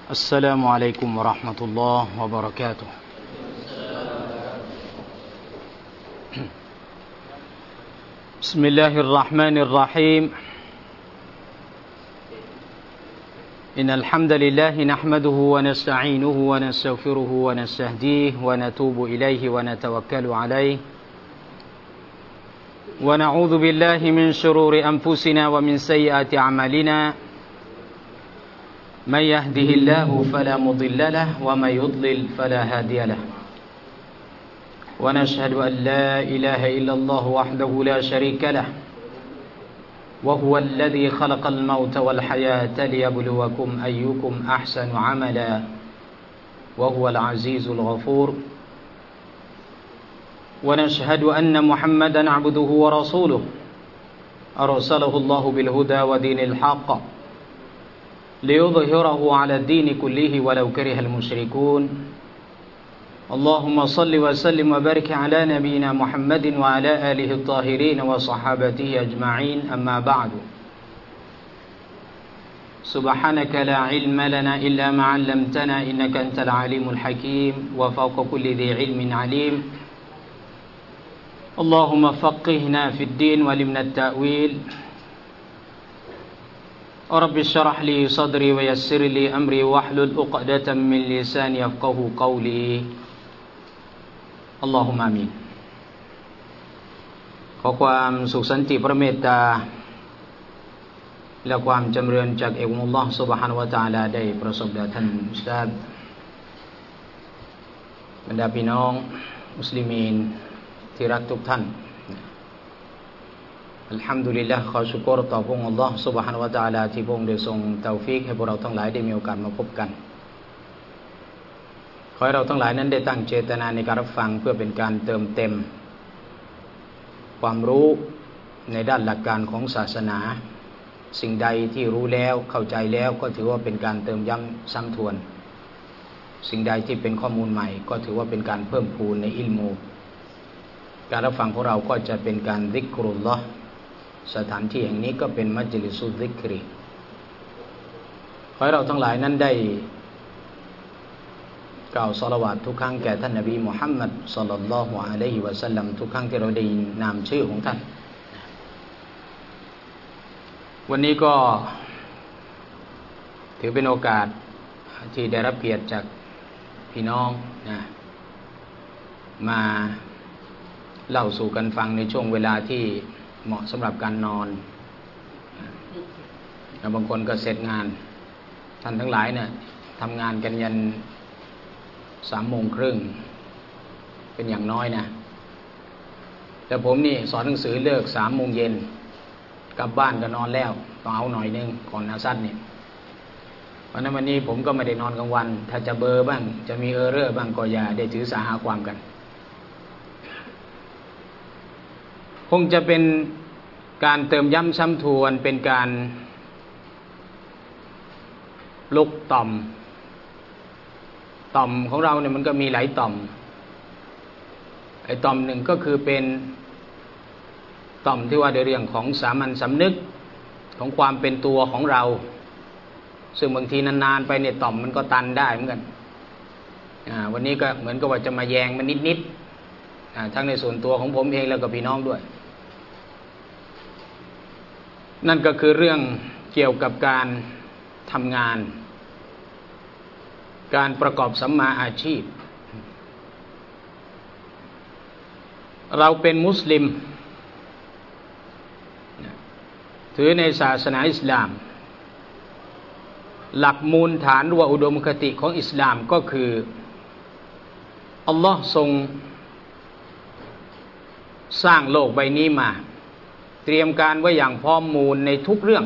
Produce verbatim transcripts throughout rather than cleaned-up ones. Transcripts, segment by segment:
السلام عليكم ورحمة الله وبركاته بسم الله الرحمن الرحيم إن الحمد لله نحمده ونستعينه ونستغفره ونستهديه ونتوب إليه ونتوكل عليه ونعوذ بالله من شرور أنفسنا ومن سيئات أعمالنا من يهده الله فلا مضل له ومن يضلل فلا هادي له ونشهد أن لا إله إلا الله وحده لا شريك له وهو الذي خلق الموت والحياة ليبلوكم أيكم أحسن عملا وهو العزيز الغفور ونشهد أن محمدا عبده ورسوله أرسله الله بالهدى ودين الحق ليظهره على الدين كله ولو كره المشركون اللهم صل وسلم وبارك على نبينا محمد وعلى آله الطاهرين وصحابته أجمعين أما بعد سبحانك لا علم لنا إلا ما علمتنا إنك أنت العليم الحكيم وفوق كل ذي علم عليم اللهم فقهنا في الدين ولمنا التأويل رب اشرح لي صدري ويسر لي أمري واحلل عقدة من لساني يفقهوا قولي اللهم آمين ขอความสุขสันติพระเมตตาและความจำเริญจากเอกมุลลอฮ์ซุบฮานะฮูวะตะอาลาได้ประสบแด่ท่านอุสตาดบรรดาพี่น้องมุสลิมีนที่รักทุกท่านอัลฮัมดุลิลลาห์ขอชุกรต่อพระองค์อัลลอฮ์ซุบฮานะฮูวะตะอาลาที่พระองค์ได้ทรงเตาฟีกให้พวกเราทั้งหลายได้มีโอกาสมาพบกันขอให้เราทั้งหลายนั้นได้ตั้งเจตนาในการรับฟังเพื่อเป็นการเติมเต็มความรู้ในด้านหลักการของศาสนาสิ่งใดที่รู้แล้วเข้าใจแล้วก็ถือว่าเป็นการเติมย้ำซ้ำทวนสิ่งใดที่เป็นข้อมูลใหม่ก็ถือว่าเป็นการเพิ่มพูนในอิลมูการรับฟังของเราก็จะเป็นการซิกรุลลอฮ์สถานที่แห่งนี้ก็เป็นมัจลิสุซิกรีขอให้เราทั้งหลายนั้นได้กล่าวศอลาวาตทุกครั้งแก่ท่านนบีมุฮัมมัดศ็อลลัลลอฮุอะลัยฮิวะซัลลัมทุกครั้งที่เราได้ยินนามชื่อของท่านวันนี้ก็ถือเป็นโอกาสที่ได้รับเกียรติจากพี่น้องนะมาเล่าสู่กันฟังในช่วงเวลาที่เหมาะสำหรับการนอนบางคนก็เสร็จงานท่านทั้งหลายเนี่ยทำงานกันยันสามโมงครึ่งเป็นอย่างน้อยนะแต่ผมนี่สอนหนังสือเลิกสามโมงเย็นกลับบ้านก็นอนแล้วต้องเอาหน่อยนึงก่อนอาซัดเนี่ยเพราะนั้นวันนี้ผมก็ไม่ได้นอนกลางวันถ้าจะเบอร์บ้างจะมีเออร์เรอร์บ้างก็อย่าได้ถือสาหาความกันคงจะเป็นการเติมย้ำซ้ำทวนเป็นการลุกต่อมต่อมของเราเนี่ยมันก็มีหลายต่อมไอ้ต่อมหนึ่งก็คือเป็นต่อมที่ว่าในเรื่องของสามัญสำนึกของความเป็นตัวของเราซึ่งบางทีนานๆไปเนี่ยต่อมมันก็ตันได้เหมือนกันอ่าวันนี้ก็เหมือนกับว่าจะมาแยงมันนิดๆอ่าทั้งในส่วนตัวของผมเองแล้วก็พี่น้องด้วยนั่นก็คือเรื่องเกี่ยวกับการทำงานการประกอบสัมมาอาชีพเราเป็นมุสลิมถือในศาสนาอิสลามหลักมูลฐานหรือว่าอุดมคติของอิสลามก็คืออัลลอฮ์ทรงสร้างโลกใบนี้มาเตรียมการไว้อย่างพร้อมมูลในทุกเรื่อง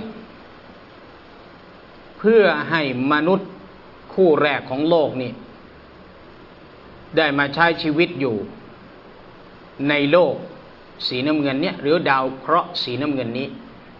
เพื่อให้มนุษย์คู่แรกของโลกนี้ได้มาใช้ชีวิตอยู่ในโลกสีน้ำเงินเนี่ยหรือดาวเคราะห์สีน้ำเงินนี้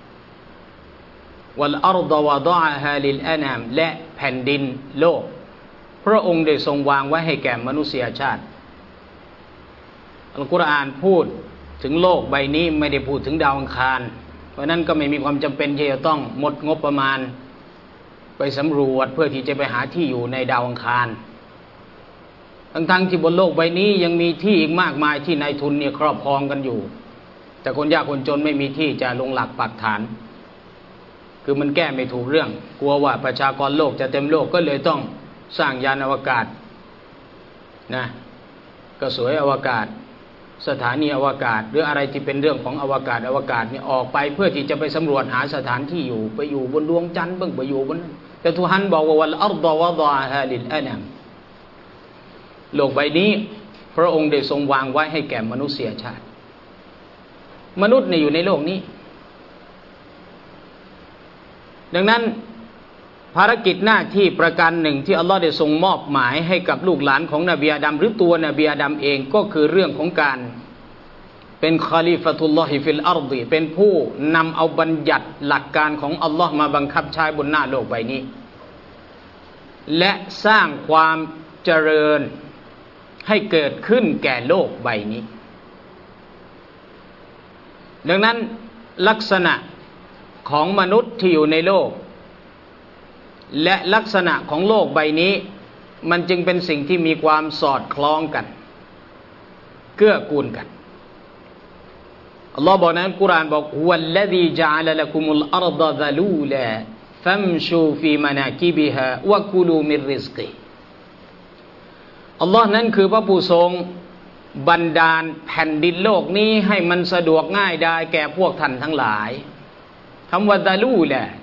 วัลอัรฎวะฎออะฮาลิลอะนามและแผ่นดินโลกพระองค์ได้ทรงวางไว้ให้แก่มนุษยชาติอัลกุรอานพูดถึงโลกใบนี้ไม่ได้พูดถึงดาวอังคาร เพราะนั้นก็ไม่มีความจำเป็นที่จะต้องหมดงบประมาณไปสำรวจเพื่อที่จะไปหาที่อยู่ในดาวอังคารทั้งๆที่บนโลกใบนี้ยังมีที่อีกมากมายที่นายทุนเนี่ยครอบครองกันอยู่แต่คนยากคนจนไม่มีที่จะลงหลักปักฐานคือมันแก้ไม่ถูกเรื่องกลัวว่าประชากรโลกจะเต็มโลกก็เลยต้องสร้างยานอวกาศนะกระสวยอวกาศสถานีอวกาศหรืออะไรที่เป็นเรื่องของอวกาศอวกาศนี่ออกไปเพื่อที่จะไปสำรวจหาสถานที่อยู่ไปอยู่บนดวงจันทร์บ้างไปอยู่บนแต่ทุฮันบอกว่าวัลอัรฎอวะฎอฮาลิลอานัมโลกใบนี้พระองค์ได้ทรงวางไว้ให้แก่มนุษยชาติมนุษย์เนี่ยอยู่ในโลกนี้ดังนั้นภารกิจหน้าที่ประการหนึ่งที่อัลลอฮ์ได้ทรงมอบหมายให้กับลูกหลานของนบีอาดัมหรือตัวนบีอาดัมเองก็คือเรื่องของการเป็นคอลิฟะตุลลอฮิฟิลอัรฎิเป็นผู้นำเอาบัญญัติหลักการของอัลลอฮ์มาบังคับใช้บนหน้าโลกใบนี้และสร้างความเจริญให้เกิดขึ้นแก่โลกใบนี้ดังนั้นลักษณะของมนุษย์ที่อยู่ในโลกและลักษณะของโลกใบนี้มันจึงเป็นสิ่งที่มีความสอดคล้องกันเกื้อกูลกันอัลลอฮ์บอกในอัลกุรอานบอกวัลลซีญะอะละละกุมุลอัรฎะซะลูลาฟัมชูฟีมะนากิบิฮาวะกุลูมิรริซกิอัลลอฮ์นั้นคือพระผู้ทรงบันดาลแผ่นดินโลกนี้ให้มันสะดวกง่ายได้แก่พวกท่านทั้งหลายคำว่าซะลูลา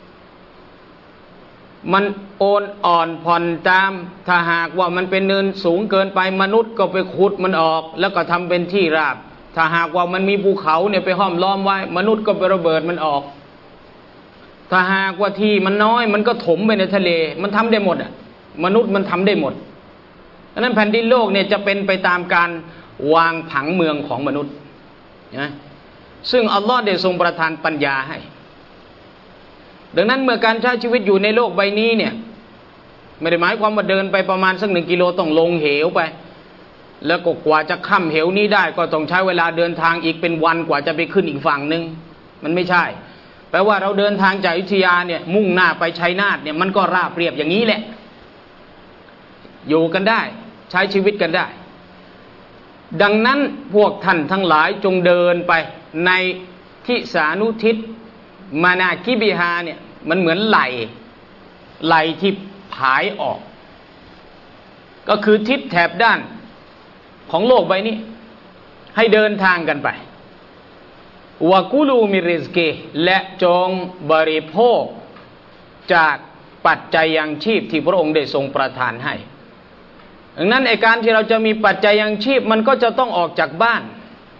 มันโอนอ่อนผ่อนตามถ้าหากว่ามันเป็นเนินสูงเกินไปมนุษย์ก็ไปขุดมันออกแล้วก็ทำเป็นที่ราบถ้าหากว่ามันมีภูเขาเนี่ยไปห้อมล้อมไว้มนุษย์ก็ไประเบิดมันออกถ้าหากว่าที่มันน้อยมันก็ถมไปในทะเลมันทำได้หมดอ่ะมนุษย์มันทำได้หมดดังนั้นแผ่นดินโลกเนี่ยจะเป็นไปตามการวางผังเมืองของมนุษย์นะซึ่งอัลลอฮ์ได้ทรงประทานปัญญาให้ดังนั้นเมื่อการใช้ชีวิตอยู่ในโลกใบนี้เนี่ยไม่ได้หมายความว่าเดินไปประมาณสักหนึ่งกิโลต้องลงเหวไปแล้วก็กว่าจะข้ามเหวนี้ได้ก็ต้องใช้เวลาเดินทางอีกเป็นวันกว่าจะไปขึ้นอีกฝั่งนึงมันไม่ใช่แปลว่าเราเดินทางจากอยุธยาเนี่ยมุ่งหน้าไปชัยนาทเนี่ยมันก็ราบเรียบอย่างนี้แหละอยู่กันได้ใช้ชีวิตกันได้ดังนั้นพวกท่านทั้งหลายจงเดินไปในทิศานุทิศมานาคิบิฮาเนี่ยมันเหมือนไหลไหลที่ผายออกก็คือทิศแถบด้านของโลกใบนี้ให้เดินทางกันไปวะกุลูมิริซกิและจงบริโภคจากปัจจัยยังชีพที่พระองค์ได้ทรงประทานให้ดังนั้นไอ้การที่เราจะมีปัจจัยยังชีพมันก็จะต้องออกจากบ้าน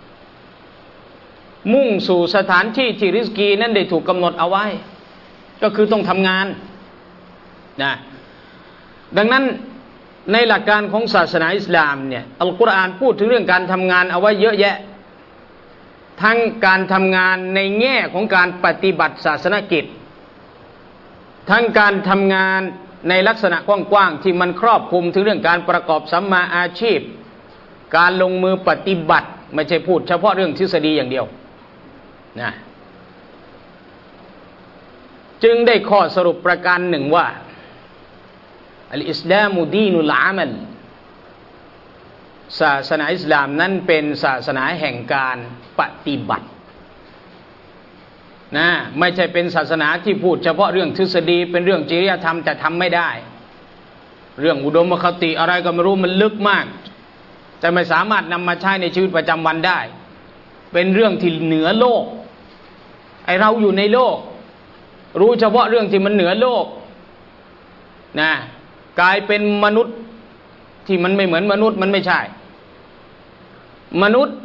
มุ่งสู่สถานที่ที่ริสกีนั้นได้ถูกกำหนดเอาไว้ก็คือต้องทำงานนะดังนั้นในหลักการของศาสนาอิสลามเนี่ยอัลกุรอานพูดถึงเรื่องการทำงานเอาไว้เยอะแยะทั้งการทำงานในแง่ของการปฏิบัติศาสนกิจทั้งการทำงานในลักษณะกว้างๆที่มันครอบคลุมถึงเรื่องการประกอบสัมมาอาชีพการลงมือปฏิบัติไม่ใช่พูดเฉพาะเรื่องทฤษฎีอย่างเดียวนะจึงได้ข้อสรุปประการหนึ่งว่าอัลอิสลามุดีนุลอามัลศาสนาอิสลามนั้นเป็นศาสนาแห่งการปฏิบัตินะไม่ใช่เป็นศาสนาที่พูดเฉพาะเรื่องทฤษฎีเป็นเรื่องจริยธรรมแต่ทำไม่ได้เรื่องอุดมคติอะไรก็ไม่รู้มันลึกมากแต่ไม่สามารถนำมาใช้ในชีวิตประจำวันได้เป็นเรื่องที่เหนือโลกไอเราอยู่ในโลกรู้เฉพาะเรื่องที่มันเหนือโลกนะกลายเป็นมนุษย์ที่มันไม่เหมือนมนุษย์มันไม่ใช่มนุษย์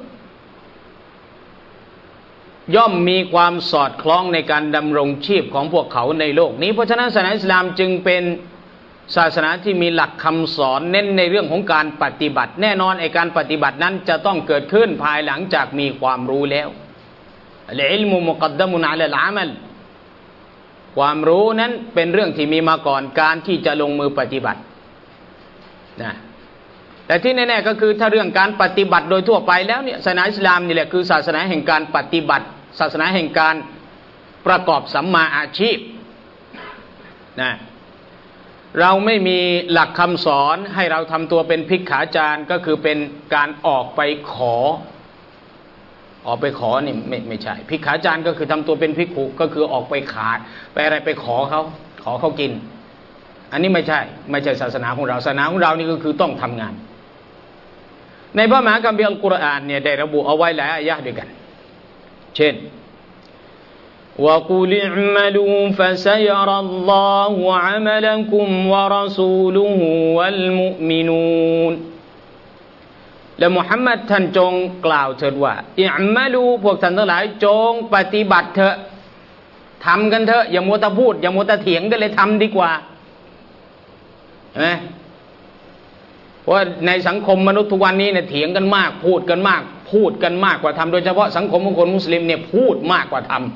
ย่อมมีความสอดคล้องในการดำรงชีพของพวกเขาในโลกนี้เพราะฉะนั้นศาสนาอิสลามจึงเป็นศาสนาที่มีหลักคำสอนเน้นในเรื่องของการปฏิบัติแน่นอนไอ้การปฏิบัตินั้นจะต้องเกิดขึ้นภายหลังจากมีความรู้แล้วอัลอิลมุมุกัดดะมุนอะลัลอามัลความรู้นั้นเป็นเรื่องที่มีมาก่อนการที่จะลงมือปฏิบัตินะแต่ที่แน่ๆก็คือถ้าเรื่องการปฏิบัติโดยทั่วไปแล้วเนี่ยศาสนาอิสลามนี่แหละคือศาสนาแห่งการปฏิบัติศาสนาแห่งการประกอบสัมมาอาชีพนะเราไม่มีหลักคำสอนให้เราทำตัวเป็นภิกขาจารย์ก็คือเป็นการออกไปขอออกไปขอนี่ไม่ไม่ใช่ภิกขาจารย์ก็คือทำตัวเป็นภิกขุก็คือออกไปขาดไปอะไรไปขอเขาขอเขากินอันนี้ไม่ใช่ไม่ใช่ศาสนาของเราศาสนาของเรานี่ก็คือต้องทำงานในพระมหาคัมภีร์อัลกุรอานเนี่ยได้ระบุเอาไว้หลายอายะห์ด้วยกันเช่นوَقُلِ اعْمَلُوا فَسَيَرَى اللَّهُ عَمَلَكُمْ وَرَسُولُهُ وَالْمُؤْمِنُونَ และมุฮัมมัดท่านจงกล่าวเถิดว่าอิอ์มะลูพวกท่านทั้งหลายจงปฏิบัติเถอะทำกันเถอะอย่ามัวแต่พูดอย่ามัวแต่เถียงกันเลยทำดีกว่าเห็นไหมเพราะในสังคมมนุษย์ทุกวันนี้เนี่ยเถียงกันมากพูดกันมากพูดกันมากกว่าทำโดยเฉพาะสังคมของคนมุสลิมเนี่ยพูดมากกว่าทำ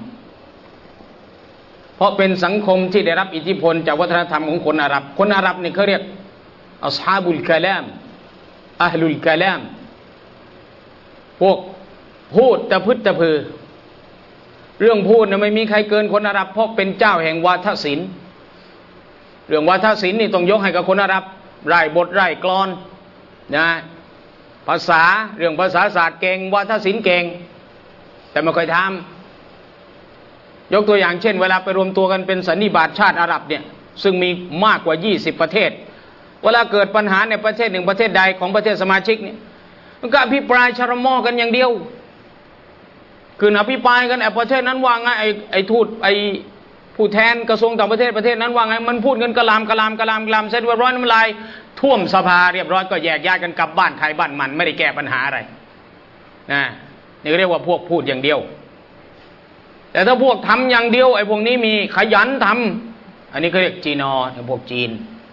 เพราะเป็นสังคมที่ได้รับอิทธิพลจากวัฒนธรรมของคนอาหรับคนอาหรับเนี่ยเขาเรียกอัศฮาบุลกะลามอะห์ลุลกะลามพวกพูดตะพึดตะพือเรื่องพูดเนี่ยไม่มีใครเกินคนอาหรับเพราะเป็นเจ้าแห่งวาทศิลป์เรื่องวาทศิลป์นี่ต้องยกให้กับคนอาหรับไร่บทไร่กลอนนะภาษาเรื่องภาษาศาสตร์เก่งวาทศิลป์เก่งแต่ไม่ค่อยทำยกตัวอย่างเช่นเวลาไปรวมตัวกันเป็นสันนิบาตชาติอาหรับเนี่ยซึ่งมีมากกว่ายี่สิบประเทศเวลาเกิดปัญหาในประเทศหนึ่งประเทศใดของประเทศสมาชิกเนี่ยมันก็อภิปรายชะมอกันอย่างเดียวคืออภิปรายกันไอ้ประเทศนั้นว่าไงไอ้ไอ้ทูตไอ้ผู้แทนกระทรวงต่างประเทศประเทศนั้นว่าไงมันพูดกันกะลามกะลามกะลามกะลามเสร็จเรียบร้อยน้ำลายท่วมสภาเรียบร้อยก็แยกย้ายกันกลับบ้านใครบ้านมันไม่ได้แก้ปัญหาอะไรนะนี่เรียกว่าพวกพูดอย่างเดียวแต่ถ้าพวกทำอย่างเดียวไอ้พวกนี้มีขยันทำอันนี้เขาเรียกจีนอพวกจีน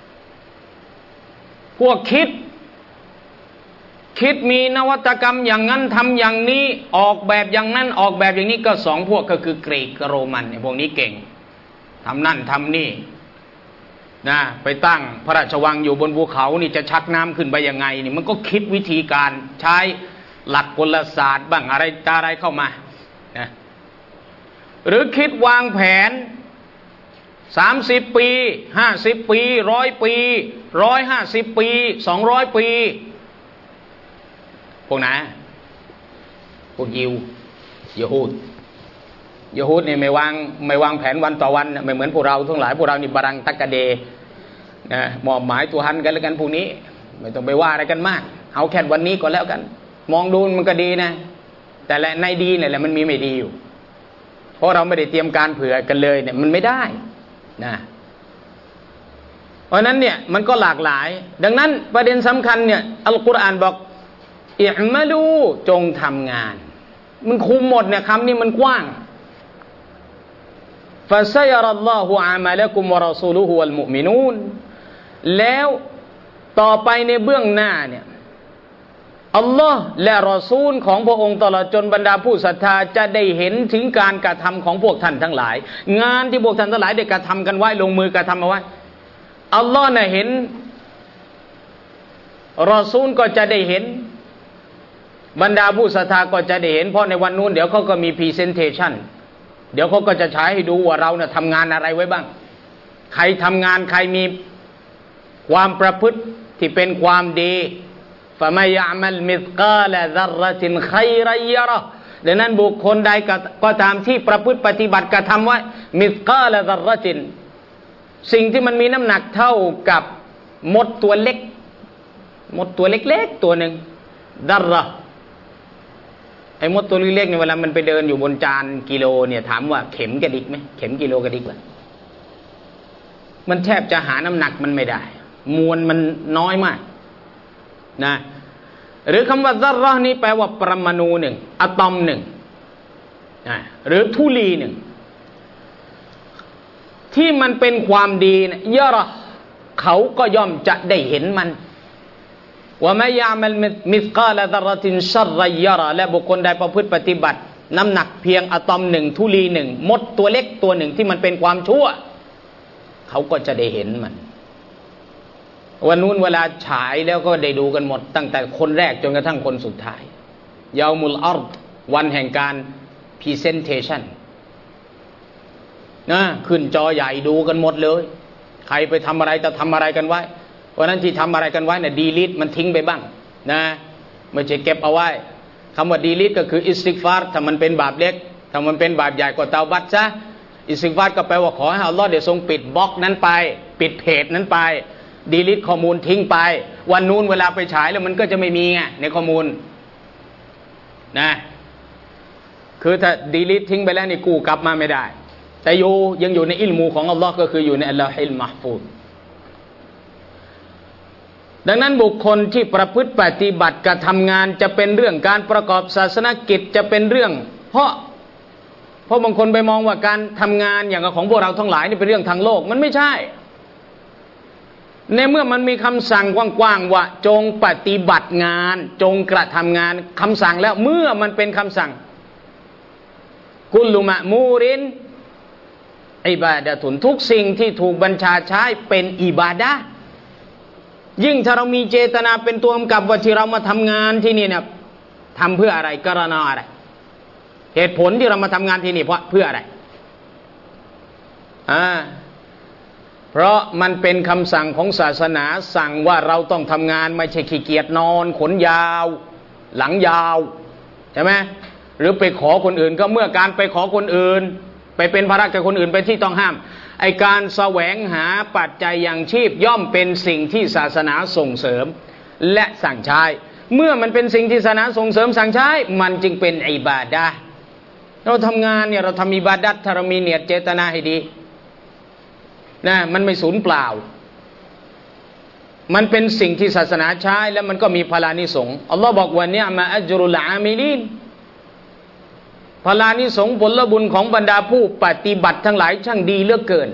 พวกคิดคิดมีนวัตกรรมอย่างนั้นทำอย่างนี้ออกแบบอย่างนั้นออกแบบอย่างนี้ก็สองพวกก็คือกรีกกับโรมันไอ้พวกนี้เก่งทำนั่นทำนี่นะไปตั้งพระราชวังอยู่บนภูเขานี่จะชักน้ำขึ้นไปยังไงนี่มันก็คิดวิธีการใช้หลักกลศาสตร์บ้างอะไรตาอะไรเข้ามานะหรือคิดวางแผนสามสิบปีห้าสิบปีร้อยปีร้อยห้าสิบปีสองร้อยปีพวกไหนพวกยิวยะฮูดยะฮูดเนี่ยไม่วางไม่วางแผนวันต่อวันไม่เหมือนพวกเราทั้งหลายพวกเรานี่บารังตักกะเดนะมอบหมายตัวหันกันแล้วกันพวกนี้ไม่ต้องไปว่าอะไรกันมากเอาแค่วันนี้ก็แล้วกันมองดูมันก็ดีนะแต่ละในดีเนี่ยแหละมันมีไม่ดีอยู่เพราะเราไม่ได้เตรียมการเผื่อกันเลยเนี่ยมันไม่ได้นะเพราะนั้นเนี่ยมันก็หลากหลายดังนั้นประเด็นสำคัญเนี่ยอัลกุรอานบอกอิอ์มะลูจงทำงานมันคุมหมดเนี่ยคำนี้มันกว้างฟะซัยรัลลอฮุอะมะละกุมวะรอซูลุฮุวัลมุอ์มินูนแล้วต่อไปในเบื้องหน้าเนี่ยอัลลอฮ์และรอซูลของพระองค์ตลอดจนบรรดาผู้ศรัทธาจะได้เห็นถึงการกระทำของพวกท่านทั้งหลายงานที่พวกท่านทั้งหลายได้กระทำกันไว้ลงมือกระทำเอาไว้อัลลอฮ์น่ะเห็นรอซูลก็จะได้เห็นบรรดาผู้ศรัทธาก็จะได้เห็นเพราะในวันนู้นเดี๋ยวเขาก็มีพรีเซนเทชันเดี๋ยวเขาก็จะฉายให้ดูว่าเราเนี่ยทำงานอะไรไว้บ้างใครทำงานใครมีความประพฤติที่เป็นความดีฟะมัยยะมัลมิษกาละซัรเราะตินค็อยรัยยะเราะห์ดังนั้นบุคคลใดก็ตามที่ประพฤติปฏิบัติกระทำไว้มิษกาละซัรเราะตินสิ่งที่มันมีน้ำหนักเท่ากับมดตัวเล็กมดตัวเล็กๆตัวหนึ่งดัรเราะห์ไอ้มดตัวเล็กๆเนี่ยเวลามันไปเดินอยู่บนจานกิโลเนี่ยถามว่าเข็มกระดิกไหมเข็มกิโลกระดิกไหมมันแทบจะหาน้ำหนักมันไม่ได้มวลมันน้อยมากนะหรือคำว่าซัรเราะห์นี้แปลว่าปรมาณูหนึ่งอะตอมหนึ่งนะหรือธุลีหนึ่งที่มันเป็นความดีนะยะเราะห์เขาก็ย่อมจะได้เห็นมันว่าไม่ยามัลมิษกาละซัรเราะตินชัรรัยยะเราะห์และบุคคลใดประพฤติปฏิบัติน้ำหนักเพียงอะตอมหนึ่งธุลีหนึ่งมดตัวเล็กตัวหนึ่งที่มันเป็นความชั่วเขาก็จะได้เห็นมันวันนู้นเวลาฉายแล้วก็ได้ดูกันหมดตั้งแต่คนแรกจนกระทั่งคนสุดท้ายยามุลอัรฎวันแห่งการพรีเซนเทชันนะขึ้นจอใหญ่ดูกันหมดเลยใครไปทำอะไรจะทำอะไรกันไว้วันนั้นที่ทำอะไรกันไว้เนี่ยดีลิทมันทิ้งไปบ้างนะไม่ใช่เก็บเอาไว้คำว่าดีลิทก็คืออิสติฆฟารถ้ามันเป็นบาปเล็กถ้ามันเป็นบาปใหญ่ก็เตาบัตซะอิสติฆฟารก็แปลว่าขอให้อัลลอฮ์เดี๋ยวทรงปิดบล็อกนั้นไปปิดเพจนั้นไปดีลิทข้อมูลทิ้งไปวันนู้นเวลาไปฉายแล้วมันก็จะไม่มีไงในข้อมูลนะคือถ้าดีลิททิ้งไปแล้วนี่กู้กลับมาไม่ได้แต่อยู่ยังอยู่ในอิลมูของอัลลอฮ์ก็คืออยู่ในอัลลอฮิลมะห์ฟูซดังนั้นบุคคลที่ประพฤติปฏิบัติการทำงานจะเป็นเรื่องการประกอบศาสนกิจจะเป็นเรื่องเพราะเพราะบางคนไปมองว่าการทำงานอย่างของพวกเราทั้งหลายนี่เป็นเรื่องทางโลกมันไม่ใช่ในเมื่อมันมีคำสั่งกว้างๆว่าจงปฏิบัติงานจงกระทำงานคำสั่งแล้วเมื่อมันเป็นคำสั่งกุลลุมะมูรินอิบาดะตุนทุกสิ่งที่ถูกบัญชาใช้เป็นอิบาดะห์ยิ่งถ้าเรามีเจตนาเป็นตัวกำกับว่าที่เรามาทำงานที่นี่เนี่ยทำเพื่ออะไรกรณาอะไรเหตุผลที่เรามาทำงานที่นี่เพราะเพื่ออะไรอ่าเพราะมันเป็นคำสั่งของศาสนาสั่งว่าเราต้องทำงานไม่ใช่ขี้เกียจนอนขนยาวหลังยาวใช่ไหมหรือไปขอคนอื่นก็เมื่อการไปขอคนอื่นไปเป็นภาระแก่คนอื่นไปที่ต้องห้ามไอการแสวงหาปัจจัยยังชีพย่อมเป็นสิ่งที่ศาสนาส่งเสริมและสั่งใช้เมื่อมันเป็นสิ่งที่ศาสนาส่งเสริมสั่งใช้มันจึงเป็นอิบาดะห์เราทำงานเนี่ยเราทำอิบาดัตถ้าเรามีเนียดเจตนาให้ดีนะมันไม่สูญเปล่ามันเป็นสิ่งที่ศาสนาใช้แล้วมันก็มีพลานิสงส์อัลลอฮ์บอกว่าเนี่ยมาอัจรุลอามิลีนพลานิสงส์ผลบุญของบรรดาผู้ปฏิบัติทั้งหลายช่างดีเหลือเกิน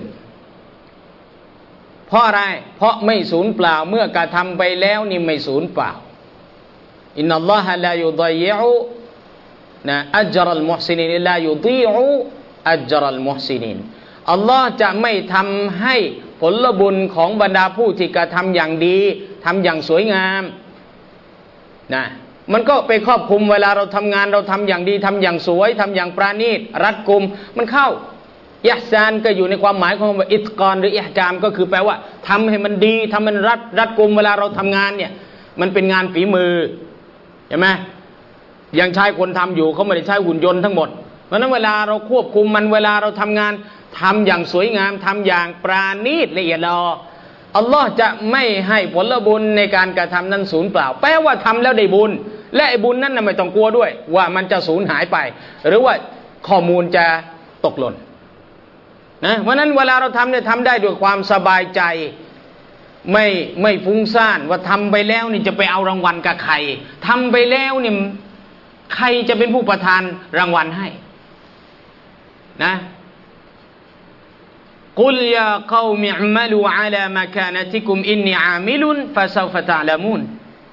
เพราะอะไรเพราะไม่สูญเปล่าเมื่อกระทำไปแล้วนี่ไม่สูญเปล่าอินนัลลอฮะลายุฎอยะอูนะอัจรัลมุฮซินีนลายุฎีอูอัจรัลมุฮซินีนอัลลอฮ์จะไม่ทำให้ผลบุญของบรรดาผู้ที่กระทำอย่างดีทำอย่างสวยงามนะมันก็ไปครอบคลุมเวลาเราทำงานเราทำอย่างดีทำอย่างสวยทำอย่างปราณีตรัดกุมมันเข้าอิห์ซานก็อยู่ในความหมายของว่าอิตกอนหรืออิห์จามก็คือแปลว่าทำให้มันดีทำมันรัดรัดกุมเวลาเราทำงานเนี่ยมันเป็นงานฝีมือใช่ไหมยังใช้คนทำอยู่เขาไม่ได้ใช้หุ่นยนต์ทั้งหมดเพราะนั้นเวลาเราควบคุมมันเวลาเราทำงานทำอย่างสวยงามทำอย่างปราณีตละเอียดละอออัลลอฮ์จะไม่ให้ผลบุญในการกระทำนั้นสูญเปล่าแปลว่าทำแล้วได้บุญและไอ้บุญนั้นน่ะไม่ต้องกลัวด้วยว่ามันจะสูญหายไปหรือว่าข้อมูลจะตกหล่นนะเพราะนั้นเวลาเราทำเนี่ยทำได้ด้วยความสบายใจไม่ไม่ฟุ้งซ่านว่าทำไปแล้วนี่จะไปเอารางวัลกับใครทำไปแล้วนี่ใครจะเป็นผู้ประทานรางวัลให้นะกุลยาเกามิอ์มะลูอะลามะกานะติกุมอินนีอามิลุนฟะซอฟะตะอ์ละมูน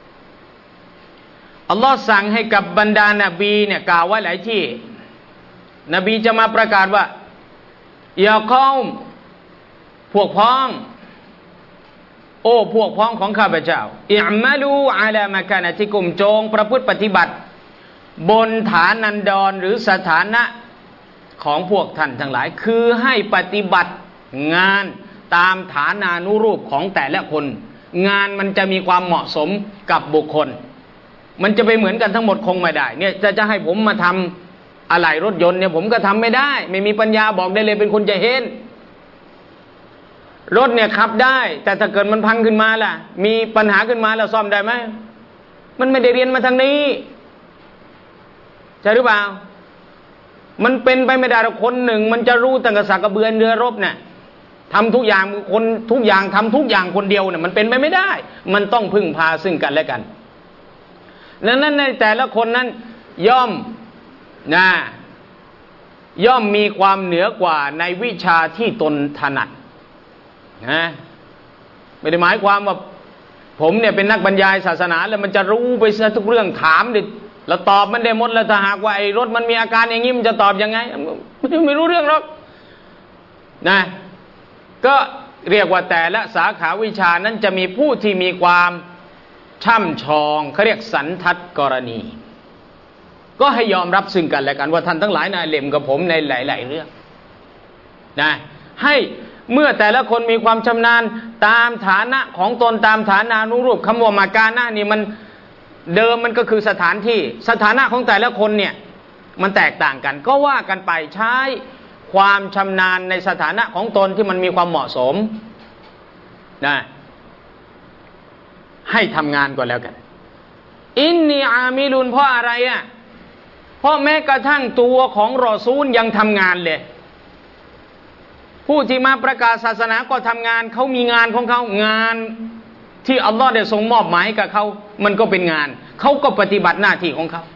อัลลอฮ์สั่งให้กับบรรดานบีเนี่ยกล่าวไว้หลายที่นบีจะมาประกาศว่ายาเกาม์พวกพ้องโอ้พวกพ้องของข้าพเจ้าอิอ์มะลูอะลามะกานะติกุมจงประพฤติปฏิบัติบนฐานันดรหรือสถานะของพวกท่านทั้งหลายคือให้ปฏิบัติงานตามฐานานุรูปของแต่ละคนงานมันจะมีความเหมาะสมกับบุคคลมันจะไปเหมือนกันทั้งหมดคงไม่ได้เนี่ยจะจะให้ผมมาทำอะไหล่รถยนต์เนี่ยผมก็ทำไม่ได้ไม่มีปัญญาบอกได้เลยเป็นคนจะเห็นรถเนี่ยขับได้แต่ถ้าเกิดมันพังขึ้นมาล่ะมีปัญหาขึ้นมาแล้วซ่อมได้ไหมมันไม่ได้เรียนมาทางนี้ใช่หรือเปล่ามันเป็นไปไม่ได้หรอกคนหนึ่งมันจะรู้ตั้งแต่สักกระเบือเรือรบเนี่ยทำทุกอย่างคนทุกอย่างทำทุกอย่างคนเดียวเนี่ยมันเป็นไปไม่ได้มันต้องพึ่งพาซึ่งกันและกันดังนั้นในแต่ละคนนั้นย่อมนะย่อมมีความเหนือกว่าในวิชาที่ตนถนัดนะไม่ได้หมายความว่าผมเนี่ยเป็นนักบรรยายศาสนาแล้วมันจะรู้ไปซะทุกเรื่องถามดิเราตอบมันได้หมดแล้วถ้าหากว่าไอ้รถมันมีอาการอย่างนี้มันจะตอบยังไงไม่รู้เรื่องหรอกนะก็เรียกว่าแต่ละสาขาวิชานั้นจะมีผู้ที่มีความช่ำชองเขาเรียกสันทัดกรณีก็ให้ยอมรับซึ่งกันและกันว่าท่านทั้งหลายนายเล่มกับผมในหลายๆเรื่องนะให้เมื่อแต่ละคนมีความชำนาญตามฐานะของตนตามฐานานุรูปคำว่ามากานะนี่มันเดิมมันก็คือสถานที่สถานะของแต่ละคนเนี่ยมันแตกต่างกันก็ว่ากันไปใช้ความชำนาญในสถานะของตนที่มันมีความเหมาะสมนะให้ทำงานก่อนแล้วกันอินนีอามิลุนเพราะอะไรอ่ะเพราะแม้กระทั่งตัวของรอซูลยังทำงานเลยผู้ที่มาประกาศศาสนาก็ทำงานเขามีงานของเขางานที่อัลลอฮ์ได้ทรงมอบหมายกับเขามันก็เป็นงานเขาก็ปฏิบัติหน้าที่ของเขา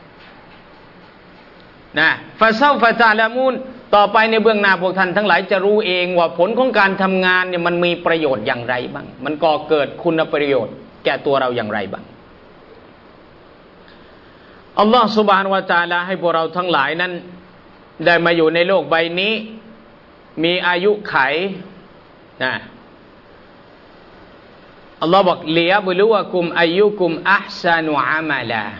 นะฟาเซาฟาตาลามูนต่อไปในเบื้องหน้าพวกท่านทั้งหลายจะรู้เองว่าผลของการทำงานเนี่ยมันมีประโยชน์อย่างไรบ้างมันก่อเกิดคุณประโยชน์แก่ตัวเราอย่างไรบ้างอัลลอฮฺซุบฮานะฮูวะตะอาลาให้พวกเราทั้งหลายนั้นได้มาอยู่ในโลกใบนี้มีอายุไขนะอัลลอฮฺบอกลิยะบุลุวะกุมอายุกุมอัพซานุอามาลา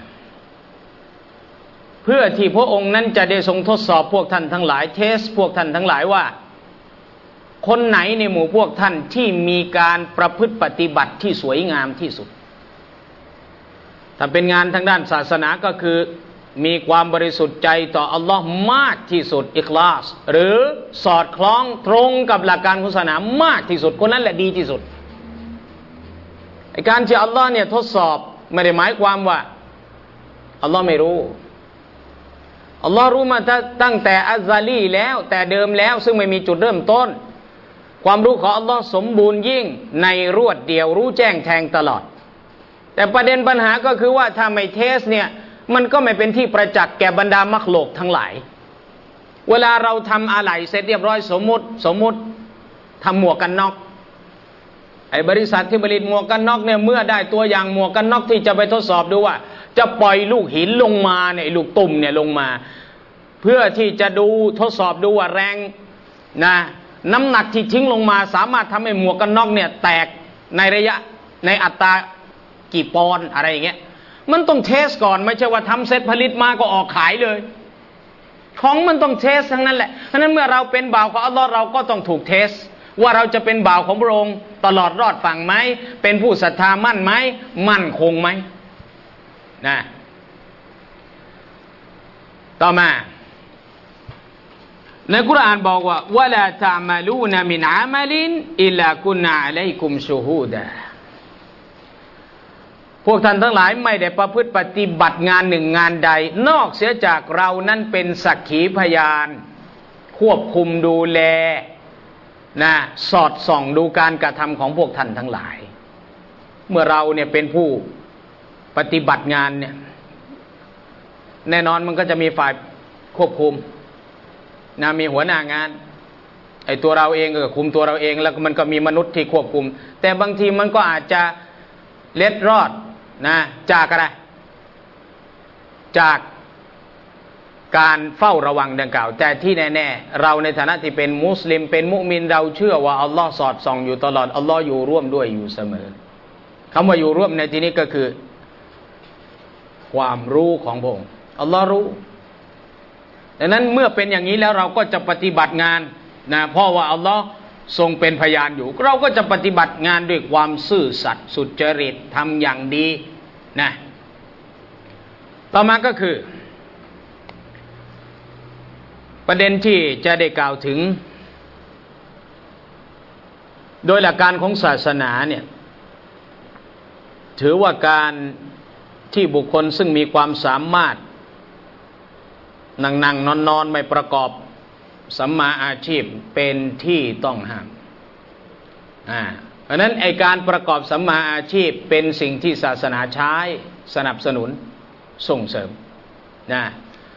เพื่อที่พระองค์นั้นจะได้ทรงทดสอบพวกท่านทั้งหลายเทสพวกท่านทั้งหลายว่าคนไหนในหมู่พวกท่านที่มีการประพฤติปฏิบัติที่สวยงามที่สุดถ้าเป็นงานทางด้านศาสนาก็คือมีความบริสุทธิ์ใจต่ออัลลอฮ์มากที่สุดอิคลาสหรือสอดคล้องตรงกับหลักการของศาสนามากที่สุดคนนั้นแหละดีที่สุดไอ้การที่อัลลอฮ์เนี่ยทดสอบไม่ได้หมายความว่าอัลลอฮ์ไม่รู้อัลลอฮ์รู้มาตั้งแต่อัซซาลีแล้วแต่เดิมแล้วซึ่งไม่มีจุดเริ่มต้นความรู้ของอัลลอฮ์สมบูรณ์ยิ่งในรวดเดียวรู้แจ้งแทงตลอดแต่ประเด็นปัญหาก็คือว่าถ้าไม่เทสเนี่ยมันก็ไม่เป็นที่ประจักษ์แก่บรรดามักโลกทั้งหลายเวลาเราทำอะไหล่เสร็จเรียบร้อยสมมุติสมมุติทำหมวกกันน็อกไอ้บริษัทที่ผลิตหมวกกันน็อกเนี่ยเมื่อได้ตัวอย่างหมวกกันน็อกที่จะไปทดสอบดูว่าจะปล่อยลูกหินลงมาเนี่ยลูกตุ่มเนี่ยลงมาเพื่อที่จะดูทดสอบดูว่าแรงนะน้ำหนักที่ทิ้งลงมาสามารถทำให้หมวกกันน็อกเนี่ยแตกในระยะในอัตรากี่ปอนด์อะไรอย่างเงี้ยมันต้องเทสก่อนไม่ใช่ว่าทำเสร็จผลิตมาก็ออกขายเลยของมันต้องเทสทั้งนั้นแหละเพราะนั้นเมื่อเราเป็นบ่าวของอัลลอฮ์เราก็ต้องถูกเทสว่าเราจะเป็นบ่าวของพระองค์ตลอดรอดฝั่งไหมเป็นผู้ศรัทธามั่นไหมมั่นคงไหมนะต่อมาในกุรอานบอกว่าวะลาตะมะลูนมินอามัลินอิลลากุนอะลัยกุมชูฮูดะพวกท่านทั้งหลายไม่ได้ประพฤติปฏิบัติงานหนึ่งงานใดนอกเสียจากเรานั้นเป็นสักขีพยานควบคุมดูแลนะสอดส่องดูการกระทำของพวกท่านทั้งหลายเมื่อเราเนี่ยเป็นผู้ปฏิบัติงานเนี่ยแน่นอนมันก็จะมีฝ่ายควบคุมนะมีหัวหน้างานไอ้ตัวเราเองก็คุมตัวเราเองแล้วมันก็มีมนุษย์ที่ควบคุมแต่บางทีมันก็อาจจะเล็ดรอดนะจากอะไรจากการเฝ้าระวังดังกล่าวแต่ที่แน่ๆเราในฐานะที่เป็นมุสลิมเป็นมุมินเราเชื่อว่าอัลลอฮ์สอดส่องอยู่ตลอดอัลลอฮ์อยู่ร่วมด้วยอยู่เสมอคำว่าอยู่ร่วมในที่นี้ก็คือความรู้ของพระองค์อัลลอฮ์รู้ดังนั้นเมื่อเป็นอย่างนี้แล้วเราก็จะปฏิบัติงานนะเพราะว่าอัลลอฮ์ทรงเป็นพยานอยู่เราก็จะปฏิบัติงานด้วยความซื่อสัตย์สุจริตทำอย่างดีนะต่อมาก็คือประเด็นที่จะได้กล่าวถึงโดยหลักการของศาสนาเนี่ยถือว่าการที่บุคคลซึ่งมีความสามารถนั่งนั่งนอนนอนไม่ประกอบสัมมาอาชีพเป็นที่ต้องห้ามอ่าเพราะนั้นไอการประกอบสัมมาอาชีพเป็นสิ่งที่ศาสนาใช้สนับสนุนส่งเสริมนะ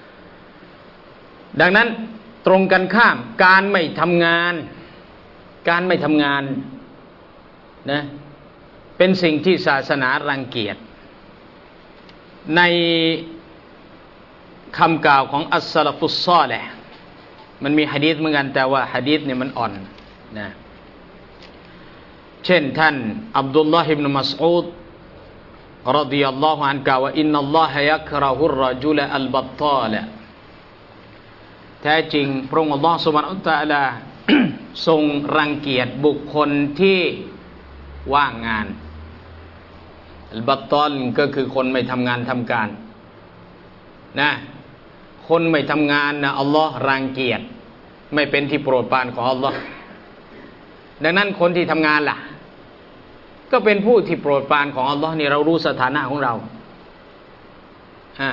ดังนั้นตรงกันข้ามการไม่ทำงานการไม่ทำงานนะเป็นสิ่งที่ศาสนารังเกียจในคำกล่าวของอัสซะลาฟุสซอลิห์มันมีหะดีษเหมือนกันแต่ว่าหะดีษเนี่ยมันอ่อนนะเช่นท่านอับดุลลอฮ์อิบนุมัสอูดรฎิยัลลอฮุอันฮุกล่าวว่าอินนัลลอฮะยักเราะฮุรรจุลอัลบัตตาลแท้จริงพระองค์อัลลอฮ์ซุบฮานะฮูวะตะอาลาทรงรังเกียจบุคคลที่ว่างงานอัลบัตตอลก็คือคนไม่ทำงานทำการนะคนไม่ทำงานนะอัลลอฮ์รังเกียจไม่เป็นที่โปรดปรานของอัลลอฮ์ดังนั้นคนที่ทำงานล่ะก็เป็นผู้ที่โปรดปรานของอัลลอฮ์นี่เรารู้สถานะของเราอ่า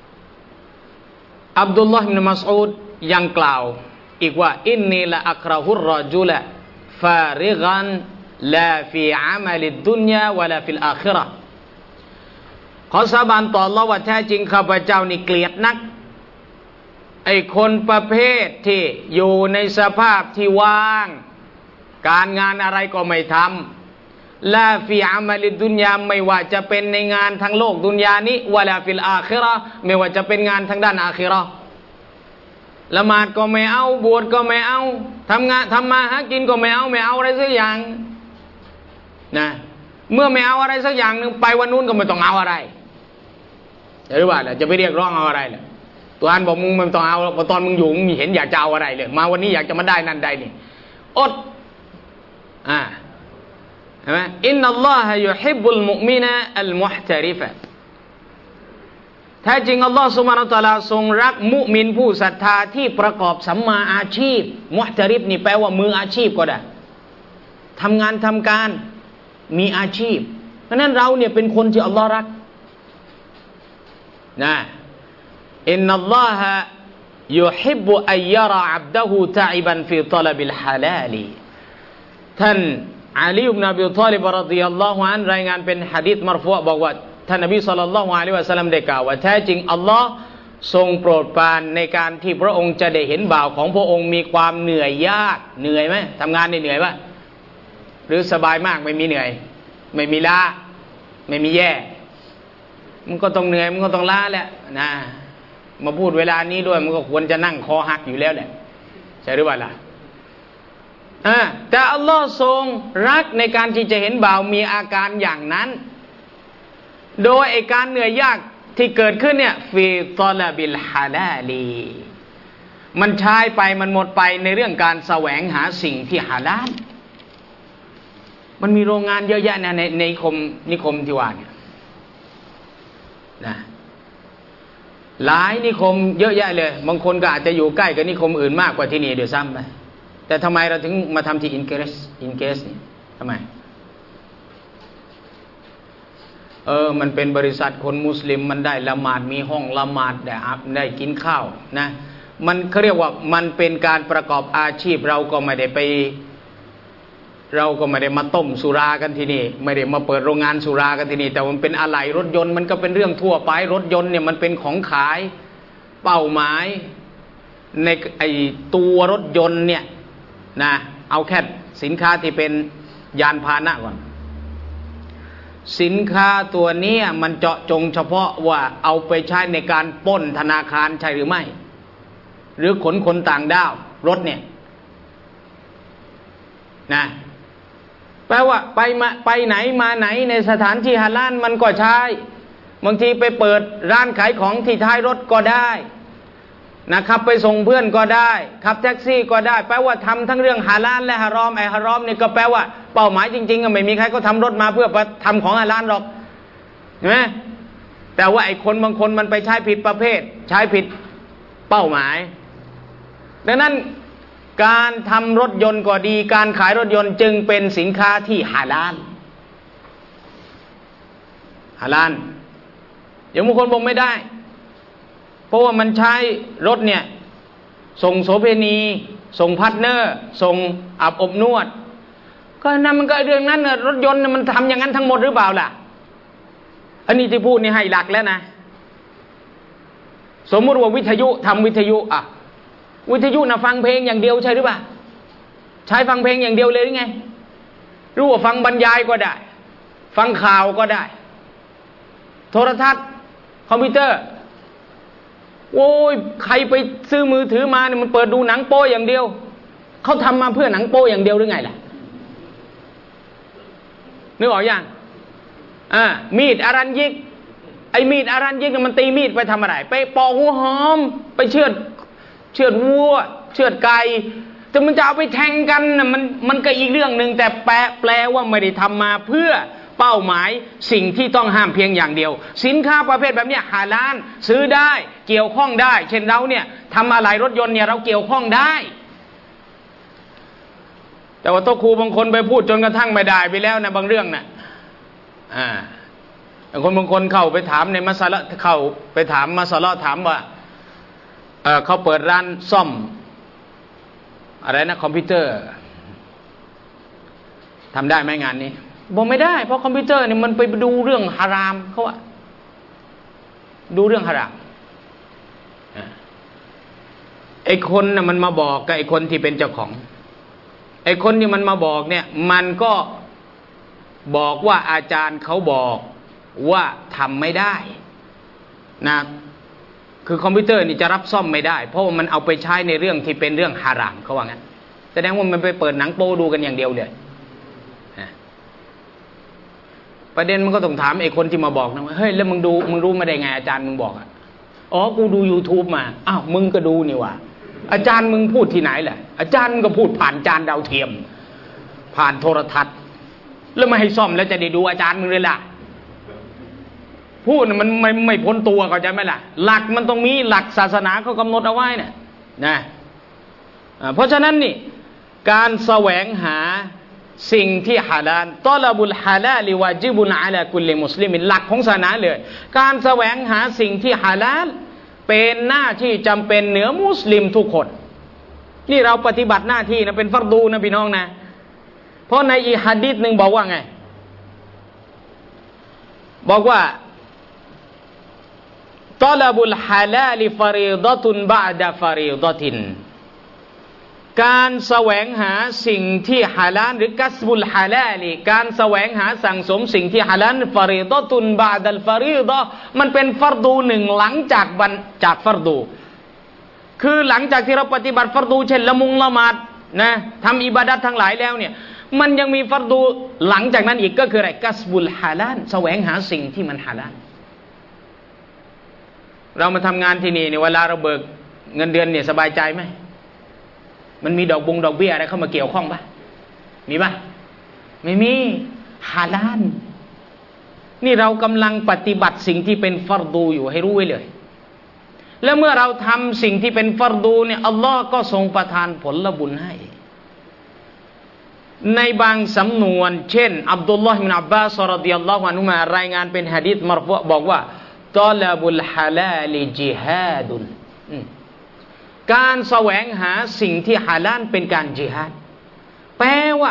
อับดุลลอฮ์อิบนุมัสอูดยังกล่าวอีกว่าอินนีละอักเราะฮุรรอจุลฟาริกันลาฟีอามัลิดดุนยาวะลาฟิลอาคิเราะห์ขอสาบานต่ออัลเลาะห์ว่าแท้จริงข้าพเจ้านี่เกลียดนักไอ้คนประเภทที่อยู่ในสภาพที่ว่างการงานอะไรก็ไม่ทำลาฟีอามัลิดดุนยาไม่ว่าจะเป็นในงานทั้งโลกดุนยานี้วะลาฟิลอาคิเราะห์ไม่ว่าจะเป็นงานทางด้านอาคิเราะห์ละหมาดก็ไม่เอาบวชก็ไม่เอาทำงานทำมาหากินก็ไม่เอาไม่เอาอะไรสักอย่างนะเมื่อไม่เอาอะไรสักอย่างนึงไปวันนู้นก็ไม่ต้องเอาอะไรหรือว่าจะไปเรียกร้องเอาอะไรเลยตัวอันบอกมึงไม่ต้องเอาพอตอนมึงอยู่มึงเห็นอยากจะเอาอะไรเลยมาวันนี้อยากจะมาได้นั่นได้นี่อดอ่าเห็นไหมอินนัลลอฮะยุฮิบบุลมุอ์มินะอัลมุฮตะริฟะแท้จริงอัลลอฮฺซุบฮานะฮูวะตะอาลาทรงรักมุมินผู้ศรัทธาที่ประกอบสัมมาอาชีพมุฮตะริฟนี่แปลว่ามืออาชีพก็ได้ทำงานทำการมีอาชีพเพราะนั้นเราเนี่ยเป็นคนที่อัลลอฮ์รักนะอินนัลลอฮะยุฮิบบุอัยยะรออับดะฮูตะอิบันฟีฏลับิลฮะลาลท่านอาลีอิบนุอับีฏอลิบรอฎิยัลลอฮุอันรายงานเป็นหะดีษมัรฟูอ์บอกว่าท่านนบีศ็อลลัลลอฮุอะลัยฮิวะซัลลัมได้กล่าวว่าแท้จริงอัลลอฮ์ทรงโปรดปรานในการที่พระองค์จะได้เห็นบ่าวของพระองค์มีความเหนื่อยยากเหนื่อยไหมทำงานเหนื่อยป่ะหรือสบายมากไม่มีเหนื่อยไม่มีล้าไม่มีแย่มันก็ต้องเหนื่อยมันก็ต้องล้าแหละนะมาพูดเวลานี้ด้วยมันก็ควรจะนั่งคอหักอยู่แล้วแหละใช่หรือเปล่าล่ะอ่าแต่อัลลอฮ์ทรงรักในการที่จะเห็นบ่าวมีอาการอย่างนั้นโดยไอ้การเหนื่อยยากที่เกิดขึ้นเนี่ยฟีฏอลบิลฮาลาลีมันใช้ไปมันหมดไปในเรื่องการแสวงหาสิ่งที่ฮาลาลมันมีโรงงานเยอะแยะนะในในนิคมนิคมที่ว่าเนี่ยนะหลายนิคมเยอะแยะเลยบางคนก็อาจจะอยู่ใกล้กับนิคมอื่นมากกว่าที่นี่เดี๋ยวซ้ำไปแต่ทำไมเราถึงมาทำที่อินเกสอินเกสนี่ทำไมเออมันเป็นบริษัทคนมุสลิมมันได้ละหมาดมีห้องละหมาดได้อับได้กินข้าวนะมันเขาเรียกว่ามันเป็นการประกอบอาชีพเราก็ไม่ได้ไปเราก็ไม่ได้มาต้มสุรากันที่นี่ไม่ได้มาเปิดโรงงานสุรากันที่นี่แต่มันเป็นอะไหล่รถยนต์มันก็เป็นเรื่องทั่วไปรถยนต์เนี่ยมันเป็นของขายเป้าหมายในไอตัวรถยนต์เนี่ยนะเอาแค่สินค้าที่เป็นยานพาหนะก่อนสินค้าตัวนี้มันเจาะจงเฉพาะว่าเอาไปใช้ในการปล้นธนาคารใช่หรือไม่หรือขนคนต่างด้าวรถเนี่ยนะแปลว่าไปมาไปไหนมาไหนในสถานที่ฮาลาลมันก็ใช้บางทีไปเปิดร้านขายของที่ท้ายรถก็ได้นะครับไปส่งเพื่อนก็ได้ขับแท็กซี่ก็ได้แปลว่าทำทั้งเรื่องฮาลาลและฮารอมไอ้ฮารอมนี่ก็แปลว่าเป้าหมายจริงๆก็ไม่มีใครก็ทำรถมาเพื่อทำของฮาลาลหรอกเห็นไหมแต่ว่าไอ้คนบางคนมันไปใช้ผิดประเภทใช้ผิดเป้าหมายดังนั้นการทำรถยนต์ก็ดีการขายรถยนต์จึงเป็นสินค้าที่ฮาลาลฮาลาลอย่างบางคนบอกไม่ได้เพราะว่ามันใช้รถเนี่ยส่งโสเภณีส่งพาร์ทเนอร์ส่งอาบอบนวดก็นั่นมันก็เรื่องนั้นรถยนต์มันทำอย่างนั้นทั้งหมดหรือเปล่าล่ะอันนี้ที่พูดนี่ให้หลักแล้วนะสมมติว่าวิทยุทำวิทยุอ่ะวิทยุนะฟังเพลงอย่างเดียวใช่หรือเปล่าใช้ฟังเพลงอย่างเดียวเลยหรือไงรู้ว่าฟังบรรยายก็ได้ฟังข่าวก็ได้โทรทัศน์คอมพิวเตอร์โอ้ยใครไปซื้อมือถือมาเนี่ยมันเปิดดูหนังโป๊อย่างเดียวเขาทำมาเพื่อหนังโป๊อย่างเดียวหรือไงล่ะนึกออกยังอ่ามีดอารัญยิกไอ้มีดอารัญยิกมันตีมีดไปทำอะไรไปปอกหัวหอมไปเชือดเชือดวัวเชือดไก่แต่แต่มันจะเอาไปแทงกันนะมันมันก็อีกเรื่องหนึ่งแต่แปลแปลว่าไม่ได้ทำมาเพื่อเป้าหมายสิ่งที่ต้องห้ามเพียงอย่างเดียวสินค้าประเภทแบบนี้ฮาลาลซื้อได้เกี่ยวข้องได้เช่นเราเนี่ยทำอะไรรถยนต์เนี่ยเราเกี่ยวข้องได้แต่ว่าโต๊ะครูบางคนไปพูดจนกระทั่งไม่ได้ไปแล้วนะบางเรื่องนะอ่าบางคนบางคนเข้าไปถามในมัสละเข้าไปถามมัสละถามว่าเออเขาเปิดร้านซ่อมอะไรนะคอมพิวเตอร์ทำได้ไหมงานนี้บอกไม่ได้เพราะคอมพิวเตอร์เนี่ยมันไปดูเรื่องฮารามเขาอะดูเรื่องฮารามไอ้คนน่ะมันมาบอกกับไอ้คนที่เป็นเจ้าของไอ้คนที่มันมาบอกเนี่ยมันก็บอกว่าอาจารย์เขาบอกว่าทำไม่ได้นะคือคอมพิวเตอร์นี่จะรับซ่อมไม่ได้เพราะว่ามันเอาไปใช้ในเรื่องที่เป็นเรื่องฮารามเขาว่างั้นแสดงว่ามันไปเปิดหนังโป๊ดูกันอย่างเดียวเลยประเด็นมันก็ต้องถามไอ้คนที่มาบอกนะว่าเฮ้ยแล้วมึงดูมึงรู้มาได้ไงอาจารย์มึงบอกอ่ะอ๋อกูดู YouTube มาอ้าวมึงก็ดูนี่ว่ะอาจารย์มึงพูดที่ไหนแหละอาจารย์ก็พูดผ่านจานดาวเทียมผ่านโทรทัศน์แล้วไม่ให้ซ่อมแล้วจะได้ดูอาจารย์มึงเลยล่ะพูดมันไม่ไม่พ้นตัวเข้าใจไหมล่ะหลักมันต้องมีหลักศาสนาเขากำหนดเอาไว้เนี่ยนะเพราะฉะนั้นนี่การแสวงหาสิ่งที่ฮาลาลตอลาบุลฮาลาลิวาจิบุนอะลากุลิมุสลิมินหลักของศาสนาเลยการแสวงหาสิ่งที่ฮาลาลเป็นหน้าที่จำเป็นเหนือมุสลิมทุกคนนี่เราปฏิบัติหน้าที่นะเป็นฟัรดูนะพี่น้องนะเพราะในอีหะดีษหนึ่งบอกว่าไงบอกว่าตอลาบุลฮาลาลิฟารีฎอตุนบะอ์ดะฟารีฎอตินการแสวงหาสิ่งที่ฮาลาลหรือกัสบุลฮาลาลิการแสวงหาสั่งสมสิ่งที่ฮาลาลฟารีฎอตุนบะอ์ดัลฟารีฎอมันเป็นฟัรดูหนึ่งหลังจากบันจากฟัรดูคือหลังจากที่เราปฏิบัติฟัรดูเช่นละมุงละหมาดนะทำอิบาดัตทั้งหลายแล้วเนี่ยมันยังมีฟัรดูหลังจากนั้นอีกก็คืออะไรกัสบุลฮาลาลแสวงหาสิ่งที่มันฮาลาลเรามาทำงานที่นี่เนี่ยเวลาเราเบิกเงินเดือนเนี่ยสบายใจไหมมันมีดอกบงดอกเบี้ยอะไรเข้ามาเกี่ยวข้องปะมีปะไม่มีฮาลาลนี่เรากำลังปฏิบัติสิ่งที่เป็นฟัรดูอยู่ให้รู้ไว้เลยแล้วเมื่อเราทำสิ่งที่เป็นฟัรดูเนี่ยอัลลอฮ์ก็ทรงประทานผลบุญให้ในบางสำนวนเช่นอับดุลลอฮ์บินอับบาสรดิยัลลอฮุอันฮุมารายงานเป็นหะดีษมัรฟูอ์บอกว่าตอลาบุลฮาลาลิจิฮาดุนการแสวงหาสิ่งที่ฮาลาลเป็นการจิฮาดแปลว่า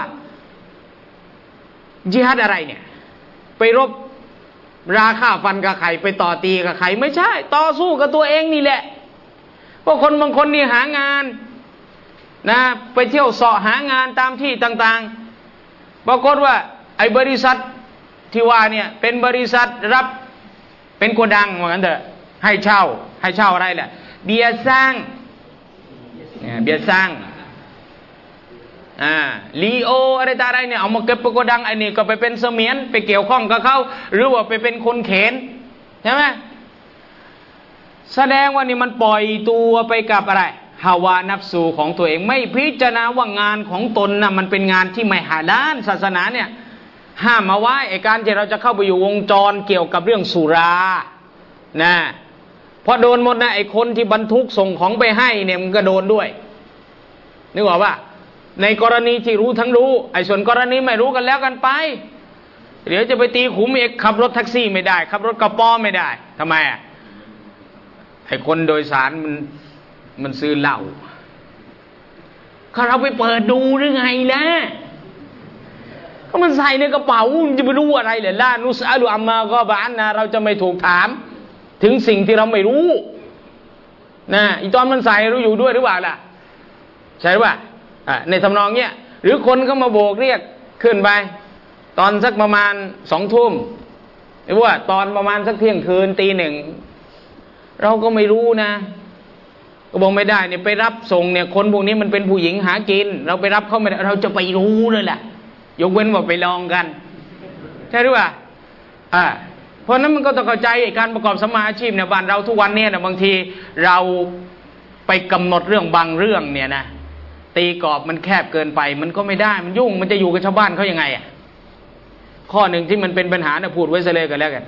จิฮาดอะไรเนี่ยไปรบราฆ่าฟันกับใครไปต่อตีกับใครไม่ใช่ต่อสู้กับตัวเองนี่แหละเพราะคนบางคนนี่หางานนะไปเที่ยวเสาะหางานตามที่ต่างๆปรากฏว่าไอ้บริษัทที่ว่าเนี่ยเป็นบริษัทรับเป็นโกดังเหมือนกันเถอะให้เช่าให้เช่าอะไรแหละเบียร์สร้างเบียร์สร้างอ่าลีโออะไรต่างๆเนี่ยเอามาเก็บเป็นโกดังไอ้นี่ก็ไปเป็นเสมียนไปเกี่ยวข้องกับเขาหรือว่าไปเป็นคนเข็นใช่ไหมแสดงว่านี่มันปล่อยตัวไปกับอะไรฮาวานัฟสูของตัวเองไม่พิจารณาว่างานของตนน่ะมันเป็นงานที่ไม่ฮาลาลศาสนาเนี่ยห้ามมาไว้ไอ้การที่เราจะเข้าไปอยู่วงจรเกี่ยวกับเรื่องสุรานะเพราะโดนหมดนะไอ้คนที่บรรทุกส่งของไปให้เนี่ยมันก็โดนด้วยนึกออกป่ะในกรณีที่รู้ทั้งรู้ไอ้ส่วนกรณีไม่รู้กันแล้วกันไปเดี๋ยวจะไปตีขุมเอกขับรถแท็กซี่ไม่ได้ขับรถกระป๋อไม่ได้ทำไมอ่ะไอ้คนโดยสารมันมันซื้อเหล้าเขาเราไปเปิดดูหรือไงนะก็มันใส่ในกระเป๋าจะไปรู้อะไรเลยล่านุสอาลุอัมมาก็บานนะเราจะไม่ถูกถามถึงสิ่งที่เราไม่รู้นะอีตอนมันใส่รู้อยู่ด้วยหรือเปล่าล่ะใช่ป่ะในทำนองเนี้ยหรือคนเขามาโบกเรียกขึ้นไปตอนสักประมาณสองทุ่มหรือว่าตอนประมาณสักเที่ยงคืนตีหนึ่งเราก็ไม่รู้นะก็บอกไม่ได้เนี่ยไปรับส่งเนี่ยคนพวกนี้มันเป็นผู้หญิงหากินเราไปรับเขาไม่ได้เราจะไปรู้เลยแหละยกเว้นว่าไปลองกันใช่หรือเปล่าอ่าเพราะนั้นมันก็ต้องเข้าใจการประกอบสมาอาชีพเนี่ยบ้านเราทุกวันเนี่ยนะบางทีเราไปกำหนดเรื่องบางเรื่องเนี่ยนะตีกรอบมันแคบเกินไปมันก็ไม่ได้มันยุ่งมันจะอยู่กับชาวบ้านเขายังไงอ่ะข้อหนึ่งที่มันเป็นปัญหานะพูดไว้ซะเลยกันแล้วกัน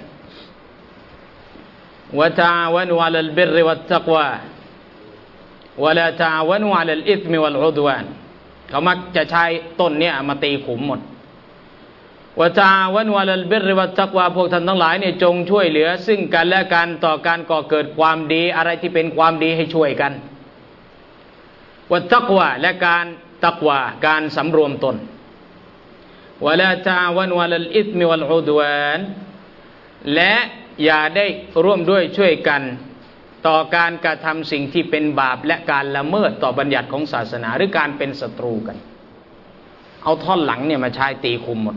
วะตะาวะนูอะลัลบิรวัตตักวาวะลาตะาวะนูอะลัลอิษมิวัลอุดวานเขามักจะใช้ต้นเนี้ยมาตีขุมหมดวะตะาวะนูอะลัลบิรวัตตักวาพวกท่านทั้งหลายเนี่ยจงช่วยเหลือซึ่งกันและกันต่อการก่อเกิดความดีอะไรที่เป็นความดีให้ช่วยกันวัตตักวาและการตักวาการสำรวมตนวะลาตะาวะนูอะลัลอิษมิวัลอุดวานและอย่าได้ร่วมด้วยช่วยกันต่อการกระทำสิ่งที่เป็นบาปและการละเมิดต่อบัญญัติของศาสนาหรือการเป็นศัตรูกันเอาท่อนหลังเนี่ยมาใช้ตีคุมหมด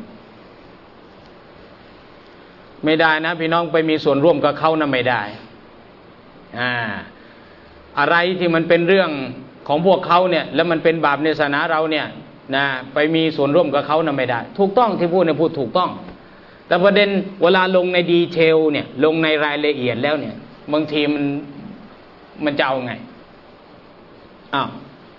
ไม่ได้นะพี่น้องไปมีส่วนร่วมกับเขานะไม่ได้อ่าอะไรที่มันเป็นเรื่องของพวกเขาเนี่ยแล้วมันเป็นบาปในศาสนาเราเนี่ยนะไปมีส่วนร่วมกับเขานะไม่ได้ถูกต้องที่พูดเนี่ยพูดถูกต้องแต่ประเด็นเวลาลงในดีเทลเนี่ยลงในรายละเอียดแล้วเนี่ยบางทีมันมันจะเอาไงอ้าว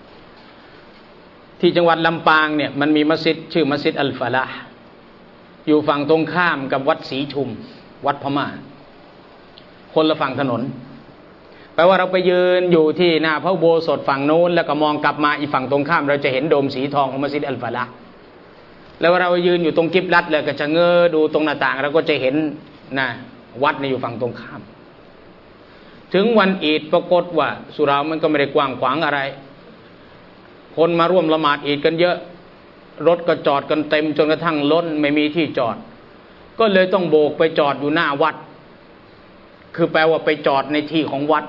ที่จังหวัดลำปางเนี่ยมันมีมัสยิดชื่อมัสยิดอัลฟาลาห์อยู่ฝั่งตรงข้ามกับวัดศรีชุมวัดพม่าคนละฝั่งถนนแปลว่าเราไปยืนอยู่ที่หน้าพระอุโบสถฝั่งโน้นแล้วก็มองกลับมาอีกฝั่งตรงข้ามเราจะเห็นโดมสีทองของมัสยิดอัลฟาลาห์แล้วเรายืนอยู่ตรงกิบลัดเลยก็จะเงอดูตรงหน้าต่างเราก็จะเห็นนะวัดในอยู่ฝั่งตรงข้ามถึงวันอีดปรากฏว่าสุรามันก็ไม่ได้กว้างขวางอะไรคนมาร่วมละหมาดอีดกันเยอะรถก็จอดกันเต็มจนกระทั่งล้นไม่มีที่จอดก็เลยต้องโบกไปจอดอยู่หน้าวัดคือแปลว่าไปจอดในที่ของวัด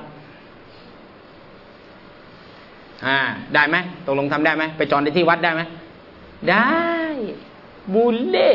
อ่าได้ไหมตกลงทำได้ไหมไปจอดในที่วัดได้ไหมได้บุลเล่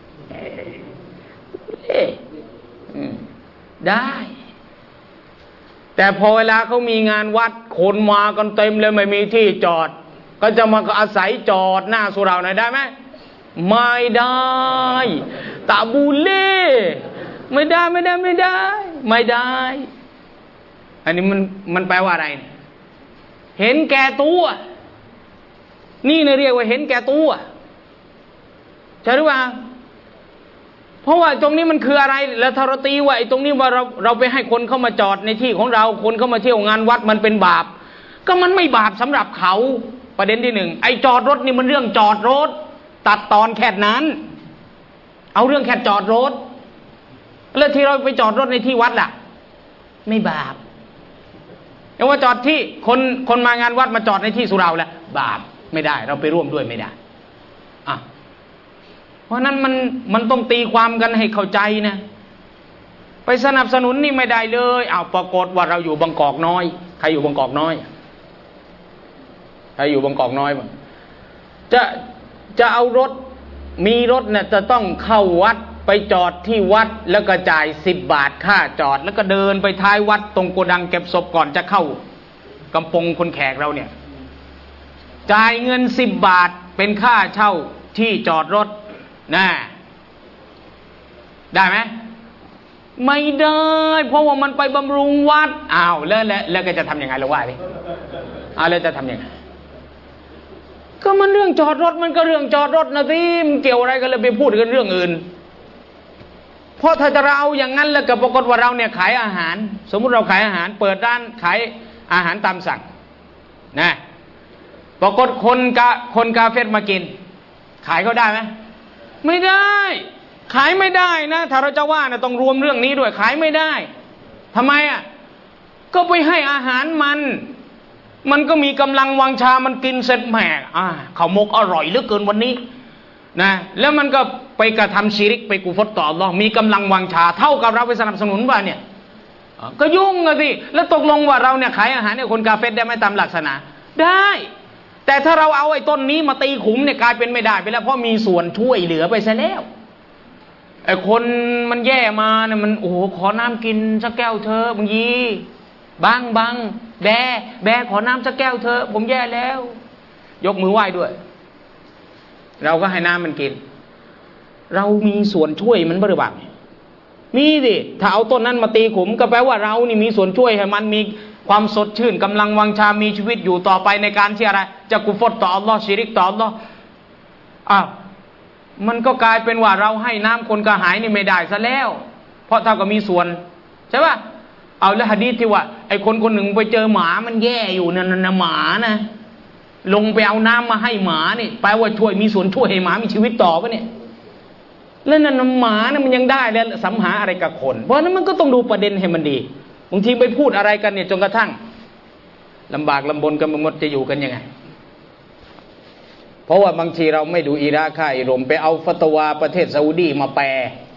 บุลเล่ได้แต่พอเวลาเขามีงานวัดคนมากันเต็มเลยไม่มีที่จอดก็จะมาอาศัยจอดหน้าสุเหร่าหน่อยได้ไหมไม่ได้ตาบุลเล่ไม่ได้ไม่ได้ไม่ได้ไม่ได้อันนี้มันมันแปลว่าอะไรเห็นแก่ตัวนี่เนี่ยเรียกว่าเห็นแก่ตัวใช่หรือเปล่าเพราะว่าตรงนี้มันคืออะไรแล้วถ้าเราตีว่าไอ้ตรงนี้ว่าเราเราไปให้คนเข้ามาจอดในที่ของเราคนเข้ามาเที่ยวงานวัดมันเป็นบาปก็มันไม่บาปสำหรับเขาประเด็นที่หนึ่งไอ้จอดรถนี่มันเรื่องจอดรถตัดตอนแค่นั้นเอาเรื่องแค่จอดรถแล้วที่เราไปจอดรถในที่วัดล่ะไม่บาปแต่ว่าจอดที่คนคนมางานวัดมาจอดในที่สุเหร่าแหละบาปไม่ได้เราไปร่วมด้วยไม่ได้อ่ะเพราะนั้นมันมันต้องตีความกันให้เข้าใจนะไปสนับสนุนนี่ไม่ได้เลยอ้าวปรากฏว่าเราอยู่บางกอกน้อยใครอยู่บางกอกน้อยใครอยู่บางกอกน้อยบ้างจะจะเอารถมีรถเนี่ยจะต้องเข้าวัดไปจอดที่วัดแล้วก็จ่ายสิบบาทค่าจอดแล้วก็เดินไปท้ายวัดตรงโกดังเก็บศพก่อนจะเข้ากำปงคนแขกเราเนี่ยจ่ายเงินสิบบาทเป็นค่าเช่าที่จอดรถนะได้ไหมไม่ได้เพราะว่ามันไปบำรุงวัดอ้าวแล้วแล้วแล้วก็จะทำยังไงเราว่าดิอ้าวแล้วจะทำยังไงก็มันเรื่องจอดรถมันก็เรื่องจอดรถนะสิมันเกี่ยวอะไรกันเลยไปพูดกันเรื่องอื่นเพราะถ้าจะเราอย่างนั้นแล้วก็ปรากฏว่าเราเนี่ยขายอาหารสมมุติเราขายอาหารเปิดร้านขายอาหารตามสั่งนะปรากฏคนกาคนกาเฟรมากินขายเขาได้ไหมไม่ได้ขายไม่ได้นะถ้าเราจะว่านะต้องรวมเรื่องนี้ด้วยขายไม่ได้ทำไมอ่ะก็ไปให้อาหารมันมันก็มีกำลังวังชามันกินเสร็จแหมอ่าข้าวหมกอร่อยเหลือเกินวันนี้นะแล้วมันก็ไปกระทำชิริกไปกุฟรต่ออัลเลาะห์มีกำลังวังชาเท่ากับเราไปสนับสนุนว่าเนี่ยก็ยุ่งอะสิแล้วตกลงว่าเราเนี่ยขายอาหารเนี่ยคนกาเฟรได้ไหมตามหลักศาสนาได้แต่ถ้าเราเอาไอ้ต้นนี้มาตีขุมเนี่ยกลายเป็นไม่ได้ไปแล้วเพราะมีส่วนช่วยเหลือไปซะแล้วไอ้คนมันแย่มาเนี่ยมันโอ้โหขอน้ำกินสักแก้วเธอบางยีบังบังแบแบขอน้ำสักแก้วเธอผมแย่แล้วยกมือไหว้ด้วยเราก็ให้น้ำมันกินเรามีส่วนช่วยมันหรือเปล่ามีสิถ้าเอาต้นนั้นมาตีขุมก็แปลว่าเรานี่มีส่วนช่วยให้มันมีความสดชื่นกำลังวังชามีชีวิตอยู่ต่อไปในการที่อะไรจะกุฟรต่ออัลลอฮ์ชิริกต่ออัลลอฮ์อ้าวมันก็กลายเป็นว่าเราให้น้ำคนกระหายนี่ไม่ได้ซะแล้วเพราะเท่ากับมีส่วนใช่ป่ะเอาแล้วหะดีษที่ว่าไอ้คนคนหนึ่งไปเจอหมามันแย่อยู่นั่นน่ะหมานะลงไปเอาน้ำมาให้หมานี่แปลว่าช่วยมีส่วนช่วยให้หมามีชีวิตต่อป่ะเนี่ยแล้วนั่นหมาเนี่ยมันยังได้แล้วสัมหาอะไรกับคนเพราะนั้นมันก็ต้องดูประเด็นให้มันดีบางทีไปพูดอะไรกันเนี่ยจนกระทั่งลำบากลำบนกันหมดจะอยู่กันยังไงเพราะว่าบางทีเราไม่ดูอิรักค่าอิหร่านไปเอาฟัตวาประเทศซาอุดีมาแปล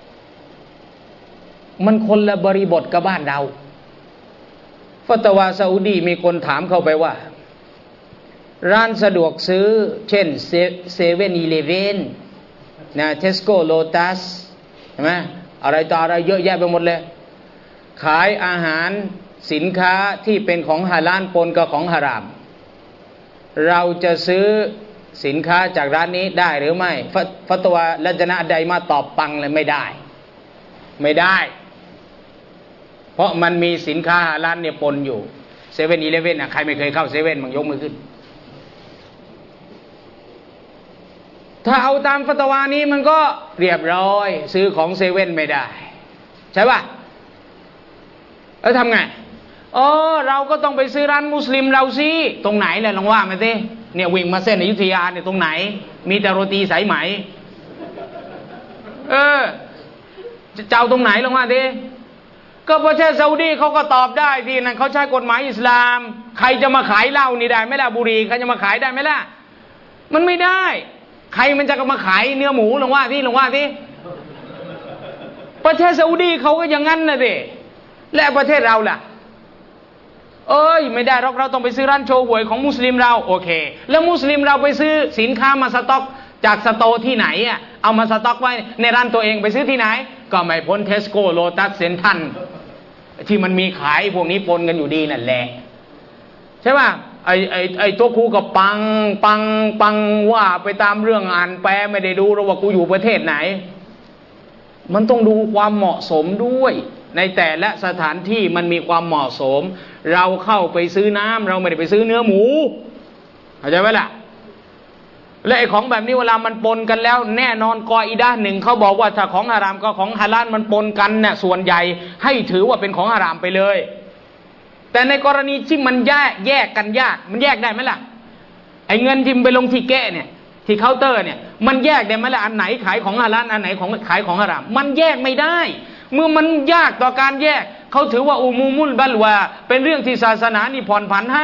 มันคนละบริบทกับบ้านเราฟัตวาซาอุดีมีคนถามเข้าไปว่าร้านสะดวกซื้อเช่นเซเว่นอีเลฟเว่นนะเทสโก้โลตัสใช่ไหมอะไรต่ออะไรเยอะแยะไปหมดเลยขายอาหารสินค้าที่เป็นของฮาลาลปนกับของฮารามเราจะซื้อสินค้าจากร้านนี้ได้หรือไม่ฟัตวาละจนะใดมาตอบปังเลยไม่ได้ไม่ได้เพราะมันมีสินค้าฮาลาลเนี่ยปนอยู่เซเว่นอีเลฟเว่นอ่ะใครไม่เคยเข้าเซเว่นมึงยกมือขึ้นถ้าเอาตามฟัตวานี้มันก็เรียบร้อยซื้อของเซเว่นไม่ได้ใช่ป่ะแล้วทำไงเออเราก็ต้องไปซื้อร้านมุสลิมเราสิตรงไหนแหละลองว่ามาสิเนี่ยวิ่งมาเส้นอยุธยาเนี่ยตรงไหนมีแต่โรตีสายไหมเออจะเจ้าตรงไหนลองว่าดิก็ประเทศซาอุดีเขาก็ตอบได้ที่นั่นเขาใช้กฎหมายอิสลามใครจะมาขายเหล้านี่ได้ไหมล่ะบุหรี่ใครจะมาขายได้ไหมล่ะมันไม่ได้ใครมันจะมาขายเนื้อหมูลองว่าที่ลองว่าที่ประเทศซาอุดีเขาก็อย่างนั้นนะดิและประเทศเราล่ะเอ้ยไม่ได้เราเราต้องไปซื้อร้านโชว์หวยของมุสลิมเราโอเคแล้วมุสลิมเราไปซื้อสินค้ามาสต็อกจากสโตร์ที่ไหนอ่ะเอามาสต็อกไว้ในร้านตัวเองไปซื้อที่ไหนก็ไม่พ้นเทสโก้โลตัสเซนทันที่มันมีขายพวกนี้ปนกันอยู่ดีนั่นแหละใช่ป่ะไอไอไอตัวครูก็ปังปังปังว่าไปตามเรื่องอ่านแปลไม่ได้ดูหรอกว่ากูอยู่ประเทศไหนมันต้องดูความเหมาะสมด้วยในแต่ละสถานที่มันมีความเหมาะสมเราเข้าไปซื้อน้ำเราไม่ได้ไปซื้อเนื้อหมูเข้าใจไหมล่ะและไอ้ของแบบนี้เวลามันปนกันแล้วแน่นอนกออิดะห์หนึ่งเขาบอกว่าถ้าของฮารามกับของฮาลาลมันปนกันเนี่ยส่วนใหญ่ให้ถือว่าเป็นของฮารามไปเลยแต่ในกรณีที่มันแยกแยกกันยากมันแยกได้ไหมล่ะไอ้เงินที่ไปลงที่แก้เนี่ยที่เคาน์เตอร์เนี่ยมันแยกได้ไหมล่ะอันไหนขายของฮาลาลอันไหนของขายของฮารามมันแยกไม่ได้เมื่อมันยากต่อการแยกเขาถือว่าอุมูมุลบัลวาเป็นเรื่องที่ศาสนานี่ผ่อนผันให้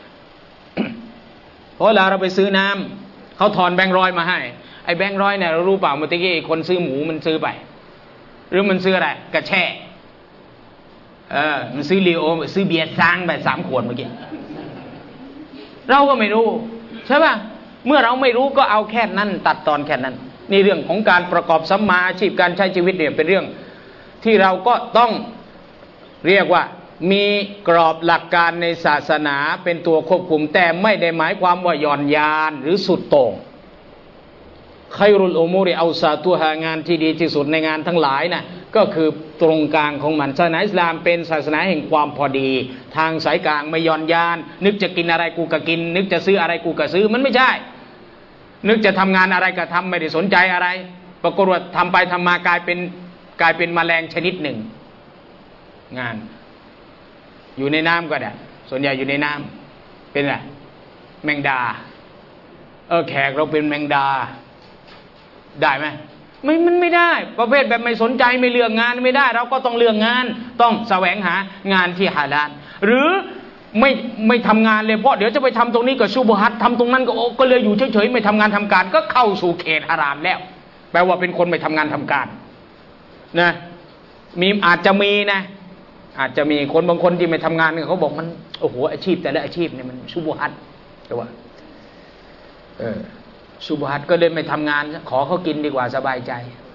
เพราะเวลาเราไปซื้อน้ำเขาถอนแบงค์ร้อยมาให้ไอ้แบงค์ร้อยเนี่ยเรารู้เปล่าเมื่อกี้คนซื้อหมูมันซื้อไปหรือมันซื้ออะไรกระแช่เออมันซื้อลีโอซื้อเบียร์ซังไปสามขวดเมื่อกี้เราก็ไม่รู้ใช่ป่ะเมื่อเราไม่รู้ก็เอาแค่นั้นตัดตอนแค่นั้นนี่เรื่องของการประกอบสัมมาอาชีพการใช้ชีวิตเนี่ยเป็นเรื่องที่เราก็ต้องเรียกว่ามีกรอบหลักการในศาสนาเป็นตัวควบคุมแต่ไม่ได้หมายความว่าหย่อนยานหรือสุดโต่งไครุลอุมูริเอาซาตุฮางานที่ดีที่สุดในงานทั้งหลายน่ะก็คือตรงกลางของมันศาสนาอิสลามเป็นศาสนาแห่งความพอดีทางสายกลางไม่หย่อนยานนึกจะกินอะไรกูก็กินนึกจะซื้ออะไรกูก็ซื้อมันไม่ใช่นึกจะทำงานอะไรก็ทำไม่ได้สนใจอะไรปรากฏว่าทำไปทำมากลายเป็นกลายเป็นแมลงชนิดหนึ่งงานอยู่ในน้ำก็ได้ส่วนใหญ่อยู่ในน้ำเป็นอะไรแมงดาเออแขกเราเป็นแมงดาได้ไหมไม่มันไม่ได้ประเภทแบบไม่สนใจไม่เลือกงานไม่ได้เราก็ต้องเลือกงานต้องแสวงหางานที่ฮาลาลหรือไม่ไม่ทำงานเลยเพราะเดี๋ยวจะไปทำตรงนี้ก็ชูบฮัตทำตรงนั้นก็ก็เลยอยู่เฉยๆไม่ทำงานทำการก็เข้าสู่เขตฮารามแล้วแปลว่าเป็นคนไม่ทำงานทำการนะมีอาจจะมีนะอาจจะมีคนบางคนที่ไม่ทำงานเขาบอกมันโอ้โหอาชีพแต่ละอาชีพเนี่ยมันชูบฮัตแต่ว่าเออชูบฮัตก็เลยไม่ทำงานขอเขากินดีกว่าสบายใจ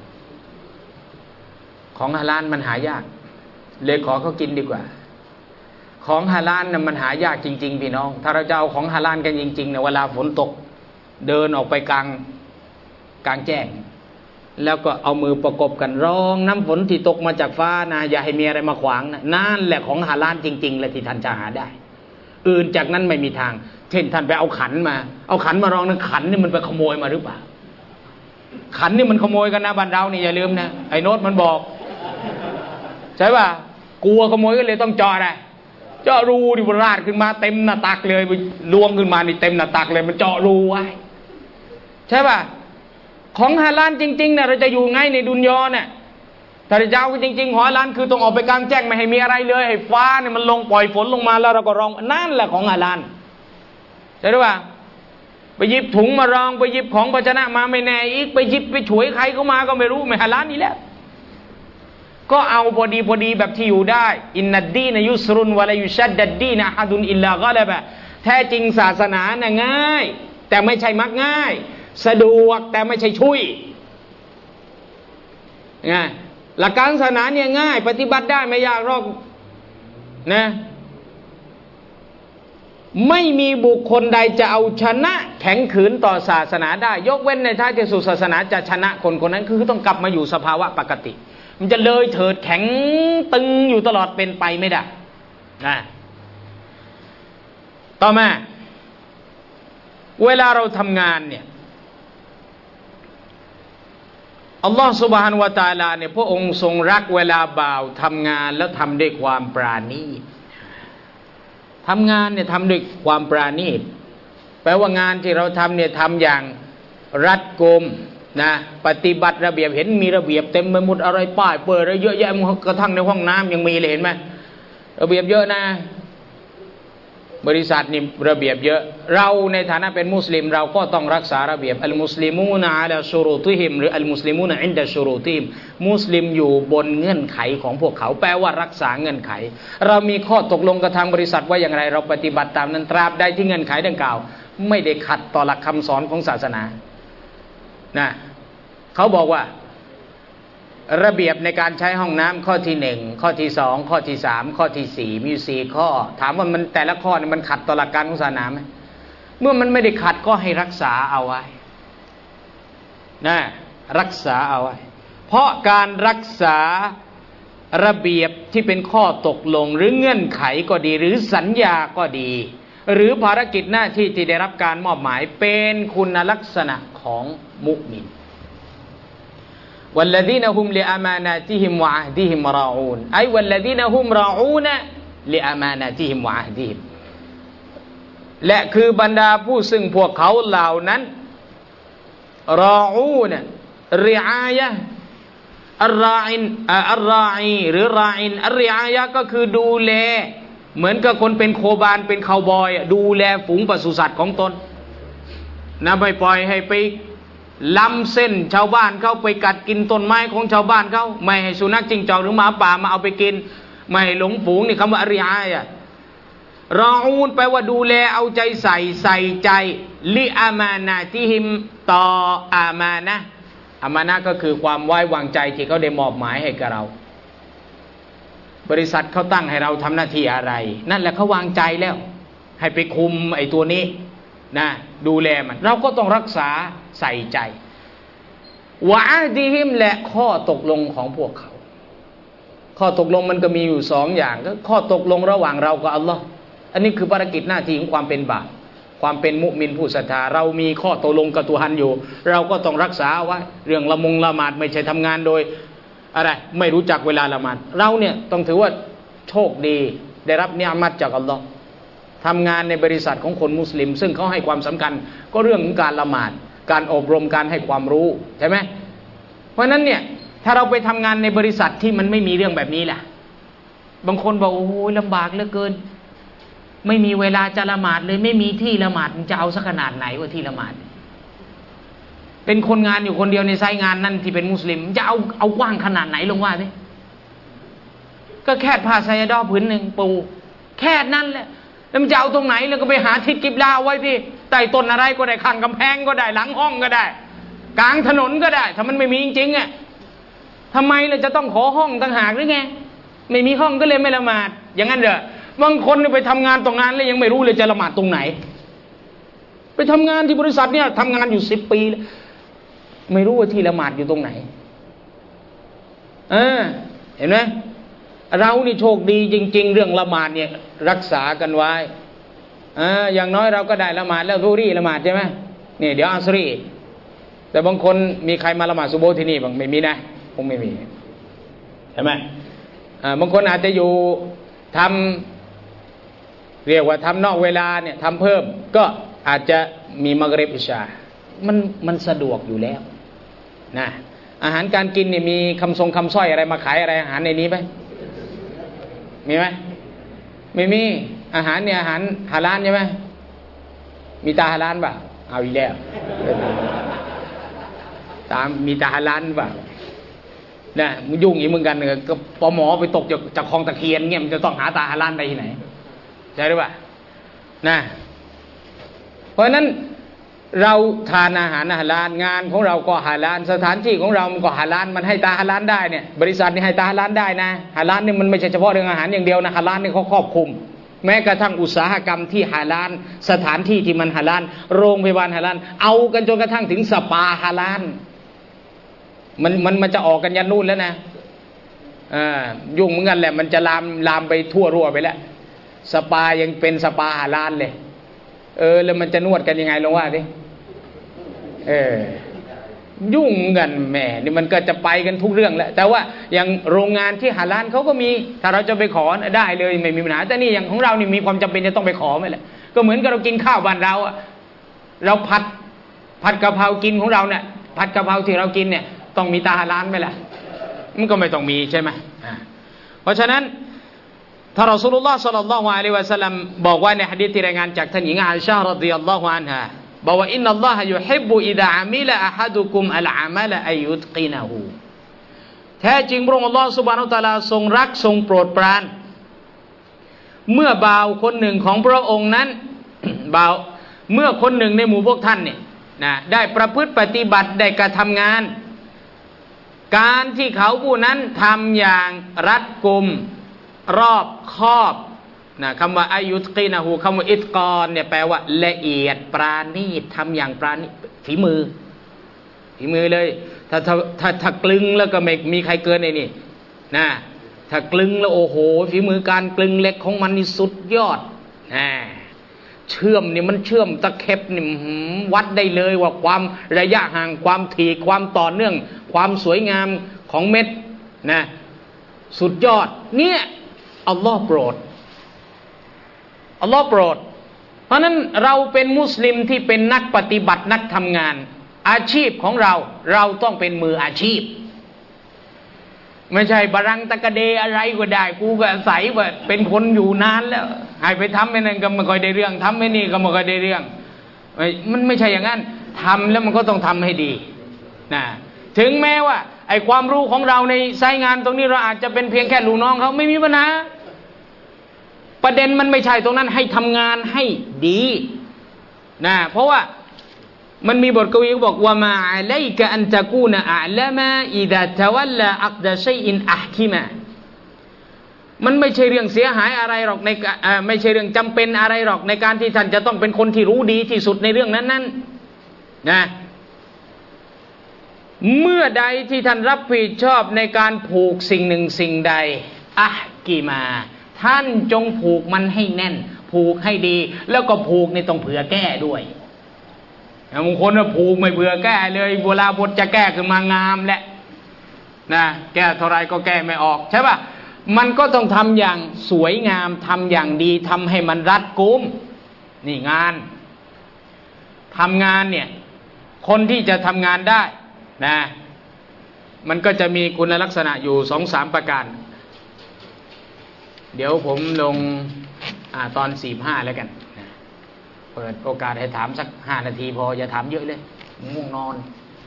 ของฮาลาลมันหายากเลยขอเขากินดีกว่าของฮาลาลน่ะมันหายากจริงๆพี่น้องถ้าเราจะเอาของฮาลาลกันจริงๆเนี่ยเวลาฝนตกเดินออกไปกลางกลางแจ้งแล้วก็เอามือประกบกันร้องน้ำฝนที่ตกมาจากฟ้านะอย่าให้มีอะไรมาขวางนะนั่นแหละของฮาลาลจริงๆเลยที่ท่านจะหาได้อื่นจากนั้นไม่มีทางเช่นท่านไปเอาขันมาเอาขันมาร้องนะขันนี่มันไปขโมยมาหรือเปล่าขันนี่มันขโมยกันนะบ้านเรานี่อย่าลืมนะไอ้โน้ตมันบอกใช่ป่ะกลัวขโมยก็เลยต้องเจาะอะไรเจาะรูดิบราดขึ้นมาเต็มหน้าตักเลยล้วงขึ้นมานี่เต็มหน้าตักเลยมันเจาะรูไว้ใช่ป่ะของฮาลาลจริงๆเนี่ยเราจะอยู่ไงในดุนยอเนี่ยถ้าจะเอาจริงๆของฮาลาลคือต้องออกไปกลางแจ้งไม่ให้มีอะไรเลยให้ฟ้าเนี่ยมันลงปล่อยฝนลงมาแล้วเราก็ร้องนั่นแหละของฮาลาลใช่หรือเปล่าไปหยิบถุงมารองไปหยิบของภาชนะมาไม่แน่อีกไปหยิบไปฉวยใครเข้ามาก็ไม่รู้ไม่ฮาลาลนี่แหละก็เอาพอดีพอดีแบบที่อยู่ได้อินนัดดีนยุสรุนวะลายุชัดดัดดีนอะฮัดุนอิลลากอลบะแท้จริงศาสนาน่ะง่ายแต่ไม่ใช่มักง่ายสะดวกแต่ไม่ใช่ช่วยไงหลักการศาสนาเนี่ยง่ายปฏิบัติได้ไม่ยากหรอกนะไม่มีบุคคลใดจะเอาชนะแข็งขืนต่อศาสนาได้ยกเว้นในท้ายที่สุดศาสนาจะชนะคนคนนั้นคือต้องกลับมาอยู่สภาวะปกติมันจะเลยเถิดแข็งตึงอยู่ตลอดเป็นไปไม่ได้นะต่อมาเวลาเราทำงานเนี่ยอัลลอฮฺซุบฮานะฮูวะตะอาลาเนี่ยพระองค์ทรงรักเวลาบ่าวทำงานแล้วทำด้วยความปราณีตทำงานเนี่ยทำด้วยความปราณีตแปลว่างานที่เราทำเนี่ยทำอย่างรัดกุมนะปฏิบัติระเบียบเห็นมีระเบียบเต็มไปหมดอะไรป้ายเปิดอะไรเยอะแยะกระทั่งในห้องน้ำยังมีเลยเห็นไหมระเบียบเยอะนะบริษัทนี่ระเบียบเยอะเราในฐานะเป็นมุสลิมเราก็ต้องรักษาระเบียบอัลมุสลิมูนอะลาชูรูติฮิมหรืออัลมุสลิมูนอินดะชูรูติฮิมมุสลิมอยู่บนเงื่อนไขของพวกเขาแปลว่ารักษาเงื่อนไขเรามีข้อตกลงกับทางบริษัทว่าอย่างไรเราปฏิบัติตามนั้นตราบใดที่เงื่อนไขดังกล่าวไม่ได้ขัดต่อหลักคำสอนของศาสนานะเขาบอกว่าระเบียบในการใช้ห้องน้ำข้อที่หนึ่งข้อที่สองข้อที่สามข้อที่สี่มีสี่ข้อถามว่ามันแต่ละข้อเนี่ยมันขัดต่อหลักการของศาสนาไหมเมื่อมันไม่ได้ขัดก็ให้รักษาเอาไว้นะรักษาเอาไว้เพราะการรักษาระเบียบที่เป็นข้อตกลงหรือเงื่อนไขก็ดีหรือสัญญาก็ดีหรือภารกิจหน้าที่ที่ได้รับการมอบหมายเป็นคุณลักษณะของมุมินوالذين هم لأماناتهم وعهدهم راعون أي والذين هم راعون لأماناتهم وعهدهم และคือบรรดาผู้ซึ่งพวกเขาเหล่านั้นรออูนริอายะอัลราอินอัลราอีหรือราอินอัลริอายะก็คือดูแลเหมือนกับคนเป็นโคบานเป็นคาวบอยดูแลฝูงปศุสัตว์ของตนนะไม่ปล่อยให้ไปล้ำเส้นชาวบ้านเขาไปกัดกินต้นไม้ของชาวบ้านเขาไม่ให้สุนัขจิ้งจอกหรือหมาป่ามาเอาไปกินไม่ให้หลงฝูงนี่คำว่าอริยายะรออูนแปลว่าดูแลเอาใจใส่ใส่ใจลิอามานาติฮิมต่ออามานะอามานะก็คือความไว้วางใจที่เขาได้มอบหมายให้กับเราบริษัทเขาตั้งให้เราทำหน้าที่อะไรนั่นแหละเขาวางใจแล้วให้ไปคุมไอ้ตัวนี้นะดูแลมันเราก็ต้องรักษาใส่ใจวะอะดีฮิมและข้อตกลงของพวกเขาข้อตกลงมันก็มีอยู่สองอย่างก็ข้อตกลงระหว่างเรากับอัลลอฮ์อันนี้คือภารกิจหน้าที่ของความเป็นบาปความเป็นมุมินผู้ศรัทธาเรามีข้อตกลงกับตัวฮันอยู่เราก็ต้องรักษาไว้เรื่องละมงละหมาดไม่ใช่ทำงานโดยอะไรไม่รู้จักเวลาละหมาดเราเนี่ยต้องถือว่าโชคดีได้รับเนียมัตจากอัลลอฮ์ทำงานในบริษัทของคนมุสลิมซึ่งเขาให้ความสำคัญก็เรื่องของการละหมาดการอบรมการให้ความรู้ใช่ไหมเพราะนั้นเนี่ยถ้าเราไปทำงานในบริษัทที่มันไม่มีเรื่องแบบนี้ล่ะบางคนบอกโอ้โหลำบากเหลือเกินไม่มีเวลาจะละหมาดเลยไม่มีที่ละหมาดมันจะเอาสักขนาดไหนว่าที่ละหมาดเป็นคนงานอยู่คนเดียวในไซต์งานนั่นที่เป็นมุสลิมจะเอาเอากว้างขนาดไหนลงว่าสิก็แค่ผ้าไซยาดอผืนหนึ่งปูแค่นั้นแหละแล้วมันจะเอาตรงไหนแล้วก็ไปหาทิศกิบลาไว้ที่ใต้ต้นอะไรก็ได้ข้างกำแพงก็ได้หลังห้องก็ได้กลางถนนก็ได้ถ้ามันไม่มีจริงๆอ่ะทำไมเราจะต้องขอห้องต่างหากหรือไงไม่มีห้องก็เลยไม่ละหมาดอย่างนั้นเด้อบางคนไปทำงานตรงงานแล้วยังไม่รู้เลยจะละหมาดตรงไหนไปทำงานที่บริษัทเนี่ยทำงานอยู่สิบปีไม่รู้ว่าที่ละหมาดอยู่ตรงไหนเออเห็นไหมเรานี่โชคดีจริงๆเรื่องละหมาดเนี่ยรักษากันไว้อ่าอย่างน้อยเราก็ได้ละหมาดแล้วซุฮรีละหมาดใช่ไหมนี่เดี๋ยวอัสรีแต่บางคนมีใครมาละหมาดซุโบฮ์ที่นี่บางไม่มีนะคงไม่มีใช่ไหมอ่าบางคนอาจจะอยู่ทำเรียกว่าทำนอกเวลาเนี่ยทำเพิ่มก็อาจจะมีมักริบอิชามันมันสะดวกอยู่แล้วนะอาหารการกินเนี่ยมีคำทรงคำสร้อยอะไรมาขายอะไรอาหารในนี้ไหมมีไหมไม่มีอาหารเนี่ยอาหารฮาลาลใช่ไหมมีตาฮาลาลป่ะเอาอีกแล้วตามมีตาฮาลาลป่ะนะมึงยุ่งอย่างมึงกันเนี่ยก็ปอหมอไปตกจากจากคลองตะเคียนเงี้ยมันจะต้องหาตาฮาลาลไปที่ไหนใช่หรือเปล่านะเพราะฉะนั้นเราทานอาหารฮาลาลงานของเราก็ฮาลาลสถานที่ของเรามันก็ฮาลาลมันให้ตาฮาลาลได้เนี่ยบริษัทนี่ให้ตาฮาลาลได้นะฮาลาลนี่มันไม่ใช่เฉพาะเรื่องอาหารอย่างเดียวนะฮาลาลนี่เขาครอบคลุมแม้กระทั่งอุตสาหกรรมที่ฮาลาลสถานที่ที่มันฮาลาลโรงพยาบาลฮาลาลเอากันจนกระทั่งถึงสปาฮาลาลมันมันมันจะออกกันยันนู่นแล้วนะอ่ายุ่งเหมือนกันแหละมันจะลามลามไปทั่วรั่วไปแล้วสปายังเป็นสปาฮาลาลเลยเออแล้วมันจะนวดกันยังไงลองว่าดิเออยุ่งกันแหมนี่มันก็จะไปกันทุกเรื่องแหละแต่ว่าอย่างโรงงานที่ฮาลาลเขาก็มีถ้าเราจะไปขอได้เลยไม่มีปัญหาแต่นี่อย่างของเรานี่มีความจำเป็นจะต้องไปขอไหมล่ะก็เหมือนกับเรากินข้าวบ้านเราอะเราผัดผัดกะเพรากินของเราเนี่ยผัดกะเพราที่เรากินเนี่ยต้องมีตาฮาลาลไหมล่ะมันก็ไม่ต้องมีใช่ไหมเพราะฉะนั้นถ้ารอซูลุลลอฮ์ศ็อลลัลลอฮุอะลัยฮิวะซัลลัมบอกว่าในหะดีษที่รายงานจากท่านหญิงอาอิชะห์รอฎิยัลลอฮุอันฮาบอกว่าอินนัลลอฮะยุฮิบบุอิซาอามิละอะฮัดุกุมอัลอามัลอัยยุตกินะฮูแท้จริงพระองค์อัลลอฮ์ซุบฮานะฮูวะตะอาลาทรงรักทรงโปรดปรานเมื่อบ่าวคนหนึ่งของพระองค์นั้น บ่าวเมื่อคนหนึ่งในหมู่พวกท่านเนี่ยนะได้ประพฤติปฏิบัติได้กระทำงานการที่เขาผู้นั้นทำอย่างรัดกุมรอบคอบนะคำว่าอายุตกีนะฮูคำว่าอิตกอนเนี่ยแปลว่าละเอียดปราณีตทำอย่างปราณีตฝีมือฝีมือเลยถ้าถ้าถ้าถ้ากลึงแล้วก็ไม่มีใครเกินไอ้นี่นะถ้ากลึงแล้วโอ้โหฝีมือการกลึงเหล็กของมันนี่สุดยอดนะเชื่อมนี่มันเชื่อมตะเข็บนี่วัดได้เลยว่าความระยะห่างความถี่ความต่อเนื่องความสวยงามของเม็ดนะสุดยอดเนี่ยอัลลอฮ์โปรดอัลลอฮ์โปรดเพราะนั้นเราเป็นมุสลิมที่เป็นนักปฏิบัตินักทำงานอาชีพของเราเราต้องเป็นมืออาชีพไม่ใช่บารังตะกะเดอะไรก็ได้กูก็อาศัยว่าเป็นคนอยู่นานแล้วให้ไปทำไม่นั่นก็ไม่ค่อยได้เรื่องทำไม่นี่ก็ไม่ค่อยได้เรื่องมันไม่ใช่อย่างนั้นทำแล้วมันก็ต้องทำให้ดีนะถึงแม้ว่าไอ้ความรู้ของเราในสายงานตรงนี้เราอาจจะเป็นเพียงแค่ลูกน้องเขาไม่มีปัญหาประเด็นมันไม่ใช่ตรงนั้นให้ทำงานให้ดีนะเพราะว่ามันมีบทกวีบอกว่ามาอะลัยกะอันตะกูนะอะละมาอิซาตะวัลลาอักดะชัยอินอะห์กิมามันไม่ใช่เรื่องเสียหายอะไรหรอกในไม่ใช่เรื่องจำเป็นอะไรหรอกในการที่ท่านจะต้องเป็นคนที่รู้ดีที่สุดในเรื่องนั้นๆนะเมื่อใดที่ท่านรับผิดชอบในการผูกสิ่งหนึ่งสิ่งใดอะห์กิมาท่านจงผูกมันให้แน่นผูกให้ดีแล้วก็ผูกนี่ต้องเผื่อแก้ด้วยบางคนว่าผูกไม่เผื่อแก้เลยเวลาบทจะแก้ขึ้นมางามแหละนะแก้เท่าไรก็แก้ไม่ออกใช่ป่ะมันก็ต้องทำอย่างสวยงามทำอย่างดีทำให้มันรัดกุมนี่งานทำงานเนี่ยคนที่จะทำงานได้นะมันก็จะมีคุณลักษณะอยู่สองสามประการเดี๋ยวผมลงอ่าตอนสี่ห้าแล้วกันนะเปิดโอกาสให้ถามสักห้านาทีพออย่าถามเยอะเลยง่วงนอน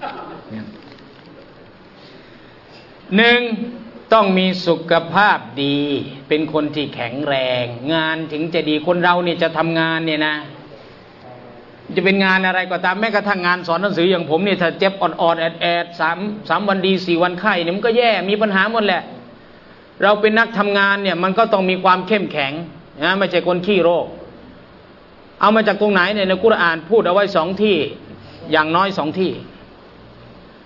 หนึ่งต้องมีสุขภาพดีเป็นคนที่แข็งแรงงานถึงจะดีคนเราเนี่ยจะทำงานเนี่ยนะจะเป็นงานอะไรก็ตามแม้กระทั่งงานสอนหนังสืออย่างผมเนี่ยถ้าเจ็บอ่อนๆแอดๆสามสามวันดีสี่วันไข้เนี่ยมันก็แย่มีปัญหาหมดแหละเราเป็นนักทำงานเนี่ยมันก็ต้องมีความเข้มแข็งนะไม่ใช่คนขี้โรคเอามาจากตรงไหนเนี่ยในกุรอานพูดเอาไว้สองที่อย่างน้อยสองที่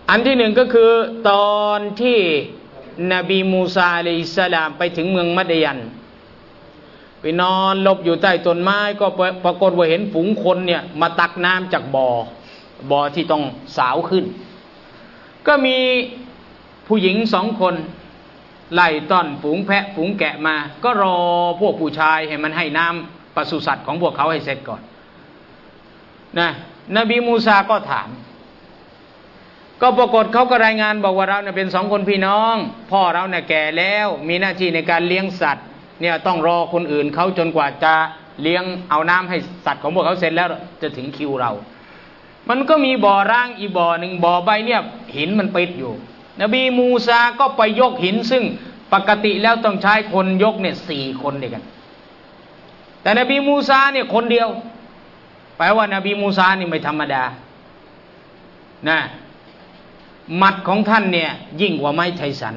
อันที่หนึ่งก็คือตอนที่นบีมูซาอะลัยฮิสสลามไปถึงเมืองมัดยันไปนอนหลบอยู่ใต้ต้นไม้ก็ปรากฏว่าเห็นฝูงคนเนี่ยมาตักน้ำจากบ่อบ่อที่ต้องสาวขึ้นก็มีผู้หญิงสองคนไล่ต้อนฝูงแพะฝูงแกะมาก็รอพวกผู้ชายให้มันให้น้ำปศุสัตว์ของพวกเขาให้เสร็จก่อนนะนบีมูซาก็ถามก็ปรากฏเขาก็รายงานบอกว่าเราเนี่ยเป็นสองคนพี่น้องพ่อเราเนี่ยแก่แล้วมีหน้าที่ในการเลี้ยงสัตว์เนี่ยต้องรอคนอื่นเขาจนกว่าจะเลี้ยงเอาน้ำให้สัตว์ของพวกเขาเสร็จแล้วจะถึงคิวเรามันก็มีบ่อร้างอีบ่อหนึ่งบ่อใบเนี่ยหินมันปิดอยู่นบีมูซาก็ไปยกหินซึ่งปกติแล้วต้องใช้คนยกเนี่ยสี่คนด้วยกันแต่นบีมูซาเนี่ยคนเดียวแปลว่านบีมูซานี่ไม่ธรรมดานะหมัดของท่านเนี่ยยิ่งกว่าไม้ไทสัน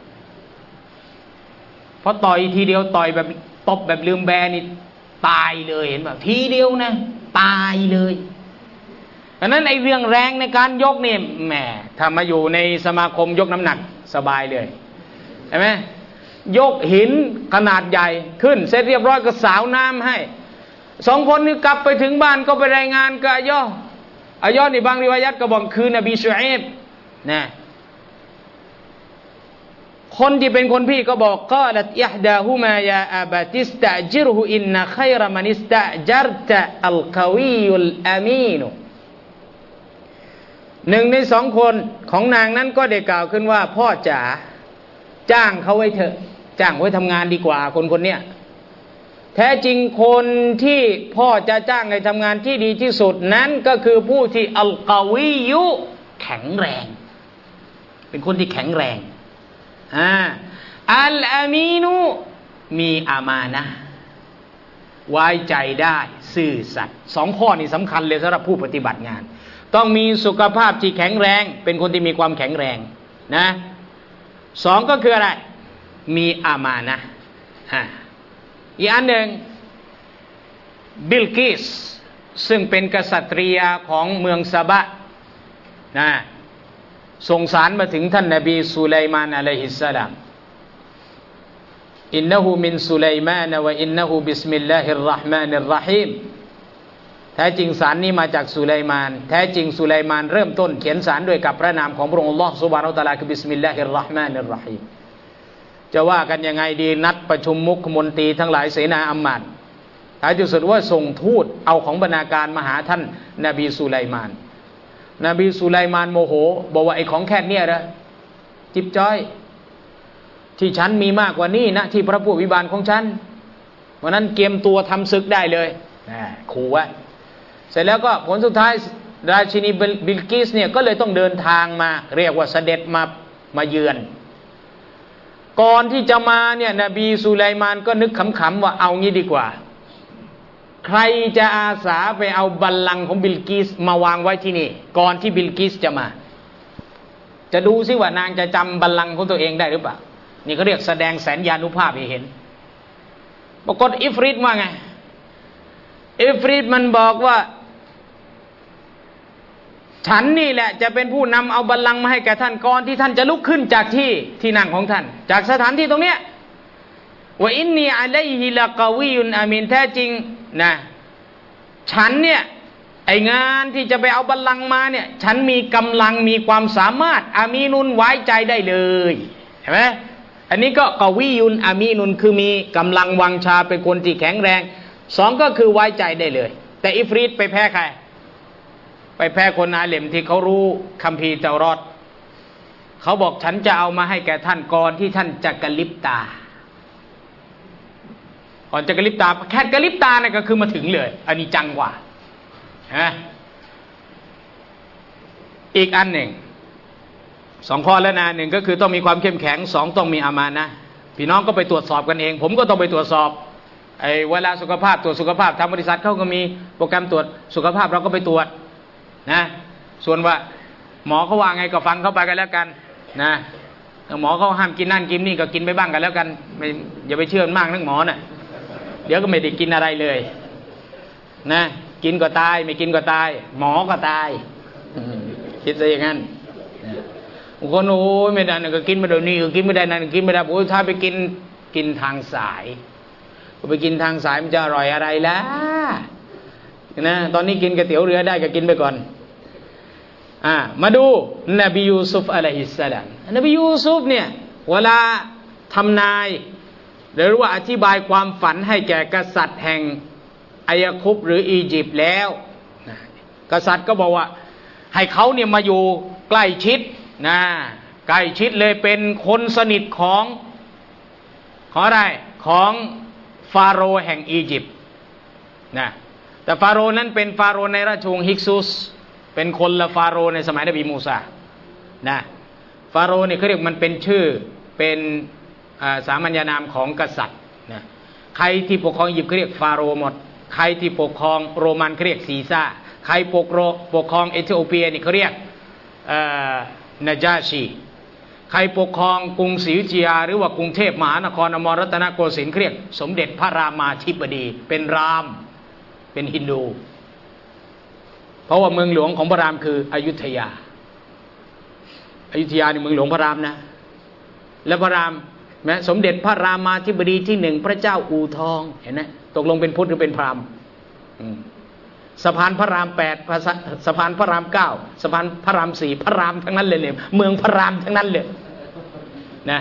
เพราะต่อยทีเดียวต่อยแบบตบแบบลืมแบนี่ตายเลยเห็นแบบทีเดียวนะตายเลยดังนั้นไอ้เรื่องแรงในการยกเนี่ยแหมถ้ามาอยู่ในสมาคมยกน้ำหนักสบายเลยใช่ไหมยกหินขนาดใหญ่ขึ้นเสร็จเรียบร้อยก็สาวน้ำให้สองคนนี้กลับไปถึงบ้านก็ไปรายงานกับอัยยออัยยอนี่บางริวายัตก็บอกคือนบีชูอิบนะคนที่เป็นคนพี่ก็บอกกาลัตอิฮดาฮุมายาอาบะติสตะจิรฮุอินนะคัยรมันิสตะจัรตะอัลกะวียุลอามีนหนึ่งในสองคนของนางนั้นก็ได้กล่าวขึ้นว่าพ่อจ๋าจ้างเขาไว้เถอะจ้างไว้ทำงานดีกว่าคนคนเนี้ยแท้จริงคนที่พ่อจะจ้างให้ทำงานที่ดีที่สุดนั้นก็คือผู้ที่อัลกะวียุแข็งแรงเป็นคนที่แข็งแรงอ่าอัลอามีนุมีอามานะห์ไว้ใจได้ซื่อสัตย์สองข้อนี้สำคัญเลยสำหรับผู้ปฏิบัติงานต้องมีสุขภาพที่แข็งแรงเป็นคนที่มีความแข็งแรงนะสองก็คืออะไรมีอามานะห์อ่าอีกอันหนึ่งบิลกิสซึ่งเป็นกษัตริยาของเมืองซาบะนะส่งสารมาถึงท่านนบีสุไลมานอะลัยฮิสสลามอินนะฮูมินสุไลมานวะอินนะฮูบิสมิลลาฮิรเราะห์มานิรเราะฮีมแท้จริงสารนี้มาจากสุไลมานแท้จริงสุไลมานเริ่มต้นเขียนสารด้วยกับพระนามของพระองค์อัลเลาะห์ซุบฮานะฮูวะตะอาลาคือบิสมิลลาฮิรเราะห์มานิรเราะฮีมจะว่ากันยังไงดีนัดประชุมมุขมนตรีทั้งหลายเสนาอัมมาดท้ายที่สุดว่าส่งทูตเอาของบรรณาการมาหาท่านนบีสุไลมานนบีสุไลมานโมโหบอกว่าไอ้ของแค่นี้นะจิบจ้อยที่ฉันมีมากกว่านี้นะที่พระผู้อภิบาลของฉันวันนั้นเตรียมตัวทำศึกได้เลยขู่ไว้เสร็จแล้วก็ผลสุดท้ายราชินีบิลกิสเนี่ยก็เลยต้องเดินทางมาเรียกว่าเสด็จมามาเยือนก่อนที่จะมาเนี่ยนบีสุไลมานก็นึกขำๆว่าเอางี้ดีกว่าใครจะอาสาไปเอาบัลลังก์ของบิลกิสมาวางไว้ที่นี่ก่อนที่บิลกิสจะมาจะดูซิว่านางจะจำบัลลังก์ของตัวเองได้หรือเปล่านี่เขาเรียกแสดงแสนยานุภาพให้เห็นปรากฏอิฟริตว่าไงอิฟริตมันบอกว่าฉันนี่แหละจะเป็นผู้นำเอาบัลลังก์มาให้แก่ท่านก่อนที่ท่านจะลุกขึ้นจากที่ที่นั่งของท่านจากสถานที่ตรงเนี้ยว่าอินนีอะลัยฮิละกะวียุนอามีนแท้จริงนะฉันเนี่ยไองานที่จะไปเอาบัลลังก์มาเนี่ยฉันมีกำลังมีความสามารถอามีนุนไว้ใจได้เลยเห็นไหมอันนี้ก็กะวียุนอามีนุนคือมีกำลังวังชาเป็นคนที่แข็งแรงสองก็คือไว้ใจได้เลยแต่อิฟริตไปแพ้ใครไปแพ้คนอาเลมที่เขารู้คัมภีร์เตารอดเขาบอกฉันจะเอามาให้แก่ท่านก่อนที่ท่านจะกระลิบตาก่อนจะกระลิบตาแค่กระลิบตาเนี่ยก็คือมาถึงเลยอันนี้จังกว่าฮะอีกอันหนึ่งสองข้อแล้วนะหนึ่งก็คือต้องมีความเข้มแข็งสองต้องมีอามานะพี่น้องก็ไปตรวจสอบกันเองผมก็ต้องไปตรวจสอบไอ้เวลาสุขภาพตรวจสุขภาพทางบริษัทเขาก็มีโปรแกรมตรวจสุขภาพเราก็ไปตรวจนะส่วนว่าหมอเขาว่าไงก็ฟังเข้าไปกันแล้วกันนะหมอเขาห้ามกินนั่นกินนี่ก็กินไปบ้างกันแล้วกันไม่อย่าไปเชื่อมากนักหมอน่ะเดี๋ยวก็ไม่ได้กินอะไรเลยนะกินก็ตายไม่กินก็ตายหมอก็ตายคิดซะอย่างนั้นบางคนโอ้ยไม่ได้นั่นก็กินไม่ได้นี่ก็กินไม่ได้นั่นก็กินไม่ได้โอ้ยถ้าไปกินกินทางสายก็ไปกินทางสายมันจะอร่อยอะไรล่ะนะตอนนี้กินก๋วยเตี๋ยวเรือได้ก็กินไปก่อนอ่ามาดูนบียูซุฟอะลัยฮิสสลามนบียูซุฟเนี่ยเวลาทำนายหรือว่าอธิบายความฝันให้แก่กษัตริย์แห่งอายคุบหรืออียิปต์แล้วนะกษัตริย์ก็บอกว่าให้เขาเนี่ยมาอยู่ใกล้ชิดนะใกล้ชิดเลยเป็นคนสนิทของของอะไรของฟาโรห์แห่งอียิปต์นะแต่ฟาโรห์นั้นเป็นฟาโรห์ในราชวงศ์ฮิกซุสเป็นคนละฟาโรห์ในสมัยนบีมูซานะฟาโรห์เนี่ยเขาเรียกมันเป็นชื่อเป็นสามัญนามของกษัตริย์นะใครที่ปกครองอียิปต์เขาเรียกฟาโรห์หมดใครที่ปกครองโรมันเขาเรียกซีซ่าใครปกโรปกครองเอธิโอเปียนี่เขาเรียกนาจาชีใครปกครองกรุงศรีอยุธยาหรือว่ากรุงเทพมหานครอมรรัตนโกสินทร์เขาเรียกสมเด็จพระรามาธิบดีเป็นรามเป็นฮินดูเพราะว่าเมืองหลวงของพระรามคืออยุธยาอยุธยานี่เมืองหลวงพระรามนะและพระรามแม้สมเด็จพระรามาธิบดีที่หนึ่งพระเจ้าอู่ทองเห็นไหมตกลงเป็นพุทธหรือเป็นพราหมณ์สะพานพระรามแปดสะพานพระรามเก้าสะพานพระรามสี่พระรามทั้งนั้นเลยเลยเมืองพระรามทั้งนั้นเลยนะ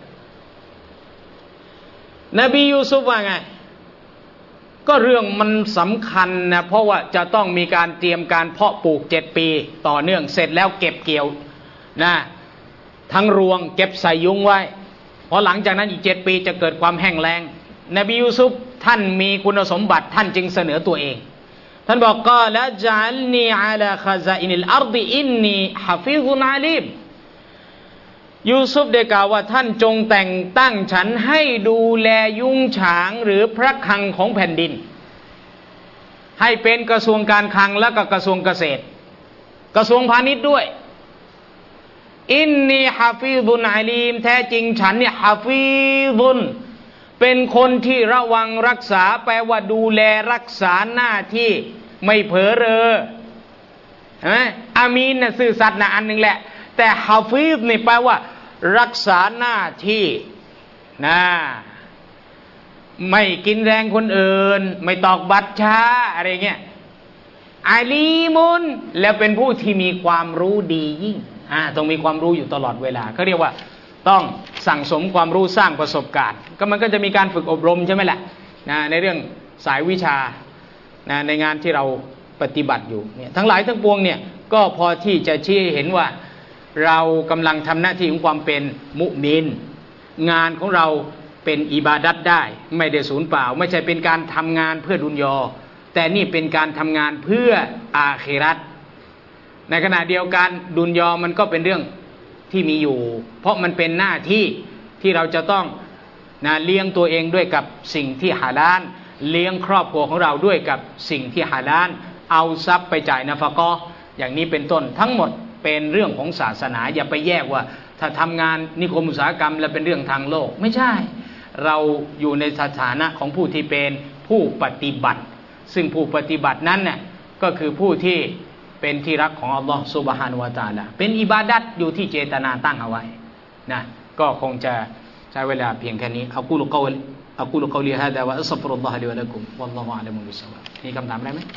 นบียูซุฟว่าไงก็เรื่องมันสำคัญนะเพราะว่าจะต้องมีการเตรียมการเพาะปลูกเจ็ดปีต่อเนื่องเสร็จแล้วเก็บเกี่ยวนะทั้งรวงเก็บใส่ยุ้งไว้เพราะหลังจากนั้นอีกเจ็ดปีจะเกิดความแห้งแล้งนบียูซุฟท่านมีคุณสมบัติท่านจึงเสนอตัวเองท่านบอกก็ละจัลนีอาลาคาซาอินิลอัรฎิอินนีฮะฟิซุนอาลีมยูซุฟได้กล่าวว่าท่านจงแต่งตั้งฉันให้ดูแลยุ้งฉางหรือพระคลังของแผ่นดินให้เป็นกระทรวงการคลังและก็กระทรวงเกษตรกระทรวงพาณิชย์ด้วยอินนีฮะฟิซุนอาลีมแท้จริงฉันเนี่ยฮะฟิซุนเป็นคนที่ระวังรักษาแปลว่าดูแลรักษาหน้าที่ไม่เผลอเรอใช่ไหมอามีนน่ะซื่อสัตย์นะอันหนึ่งแหละแต่ฮาฟิซนี่แปลว่ารักษาหน้าที่นะไม่กินแรงคนอื่นไม่ตอกบัตรช้าอะไรเงี้ยอาลีมุนแล้วเป็นผู้ที่มีความรู้ดียิ่งอ่าต้องมีความรู้อยู่ตลอดเวลาเขาเรียกว่าต้องสั่งสมความรู้สร้างประสบการณ์ก็มันก็จะมีการฝึกอบรมใช่ไหมล่ะนะในเรื่องสายวิชานะในงานที่เราปฏิบัติอยู่เนี่ยทั้งหลายทั้งปวงเนี่ยก็พอที่จะชี้เห็นว่าเรากำลังทำหน้าที่ของความเป็นมุมินงานของเราเป็นอิบาดัตได้ไม่ได้สูญเปล่าไม่ใช่เป็นการทำงานเพื่อดุนยอแต่นี่เป็นการทำงานเพื่ออาคิเราะห์ในขณะเดียวกันดุนยอมันก็เป็นเรื่องที่มีอยู่เพราะมันเป็นหน้าที่ที่เราจะต้องนะเลี้ยงตัวเองด้วยกับสิ่งที่ฮาลาลเลี้ยงครอบครัวของเราด้วยกับสิ่งที่ฮาลาลเอาทรัพย์ไปจ่ายนะฟะกออย่างนี้เป็นต้นทั้งหมดเป็นเรื่องของศาสนาอย่าไปแยกว่าถ้าทำงานนิคมอุตสาหกรรมแล้วเป็นเรื่องทางโลกไม่ใช่เราอยู่ในสถานะของผู้ที่เป็นผู้ปฏิบัติซึ่งผู้ปฏิบัตินั้นเนี่ยก็คือผู้ที่เป็นที่รักของอัลลอฮฺซุบฮานะฮูวะตะอาลาเป็นอิบาดัตอยู่ที่เจตนาตั้งเอาไว้นะก็คงจะใช้เวลาเพียงแค่นี้เอากุลกอลเอากุลกอลีฮะดะวะอัสตัฆฟิรุลลอฮะลิวะละกุมวัลลอฮุอะลัมุบิศศอวาบมีคำถามอะไรไหม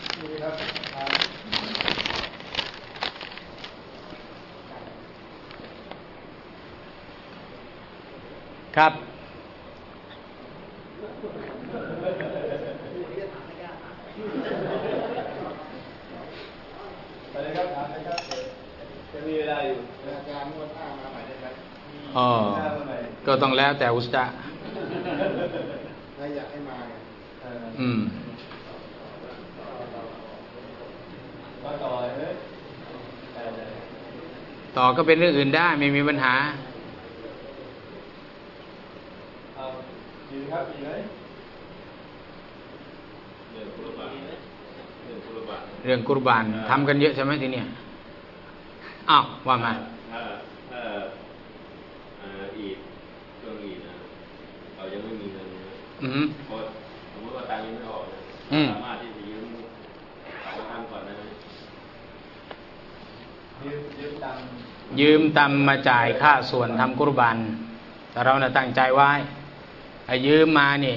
ครับอ๋อก็ต้องแล้วแต่อุสตาถ้าอยากให้มาอืมต่อก็เป็นเรื่องอื่นได้ไม่มีปัญหาครับมีไหมเรื่องกุรบานเรื่องกุรบานทำกันเยอะใช่ไหมทีเนี้ยอ้าวว่ามาถ้าถ้าอีกช่วงอีกนะเรายังไม่มีเงินอืมเพราะสมมติว่าตังค์ยังไม่ออกสามารถที่จะยืมเขาทำก่อนได้ไหมยืมยืมตังค์ยืมตังมาจ่ายค่าส่วนทำกุรบันแต่เราน่ะตั้งใจไว้ไอ้ยืมมานี่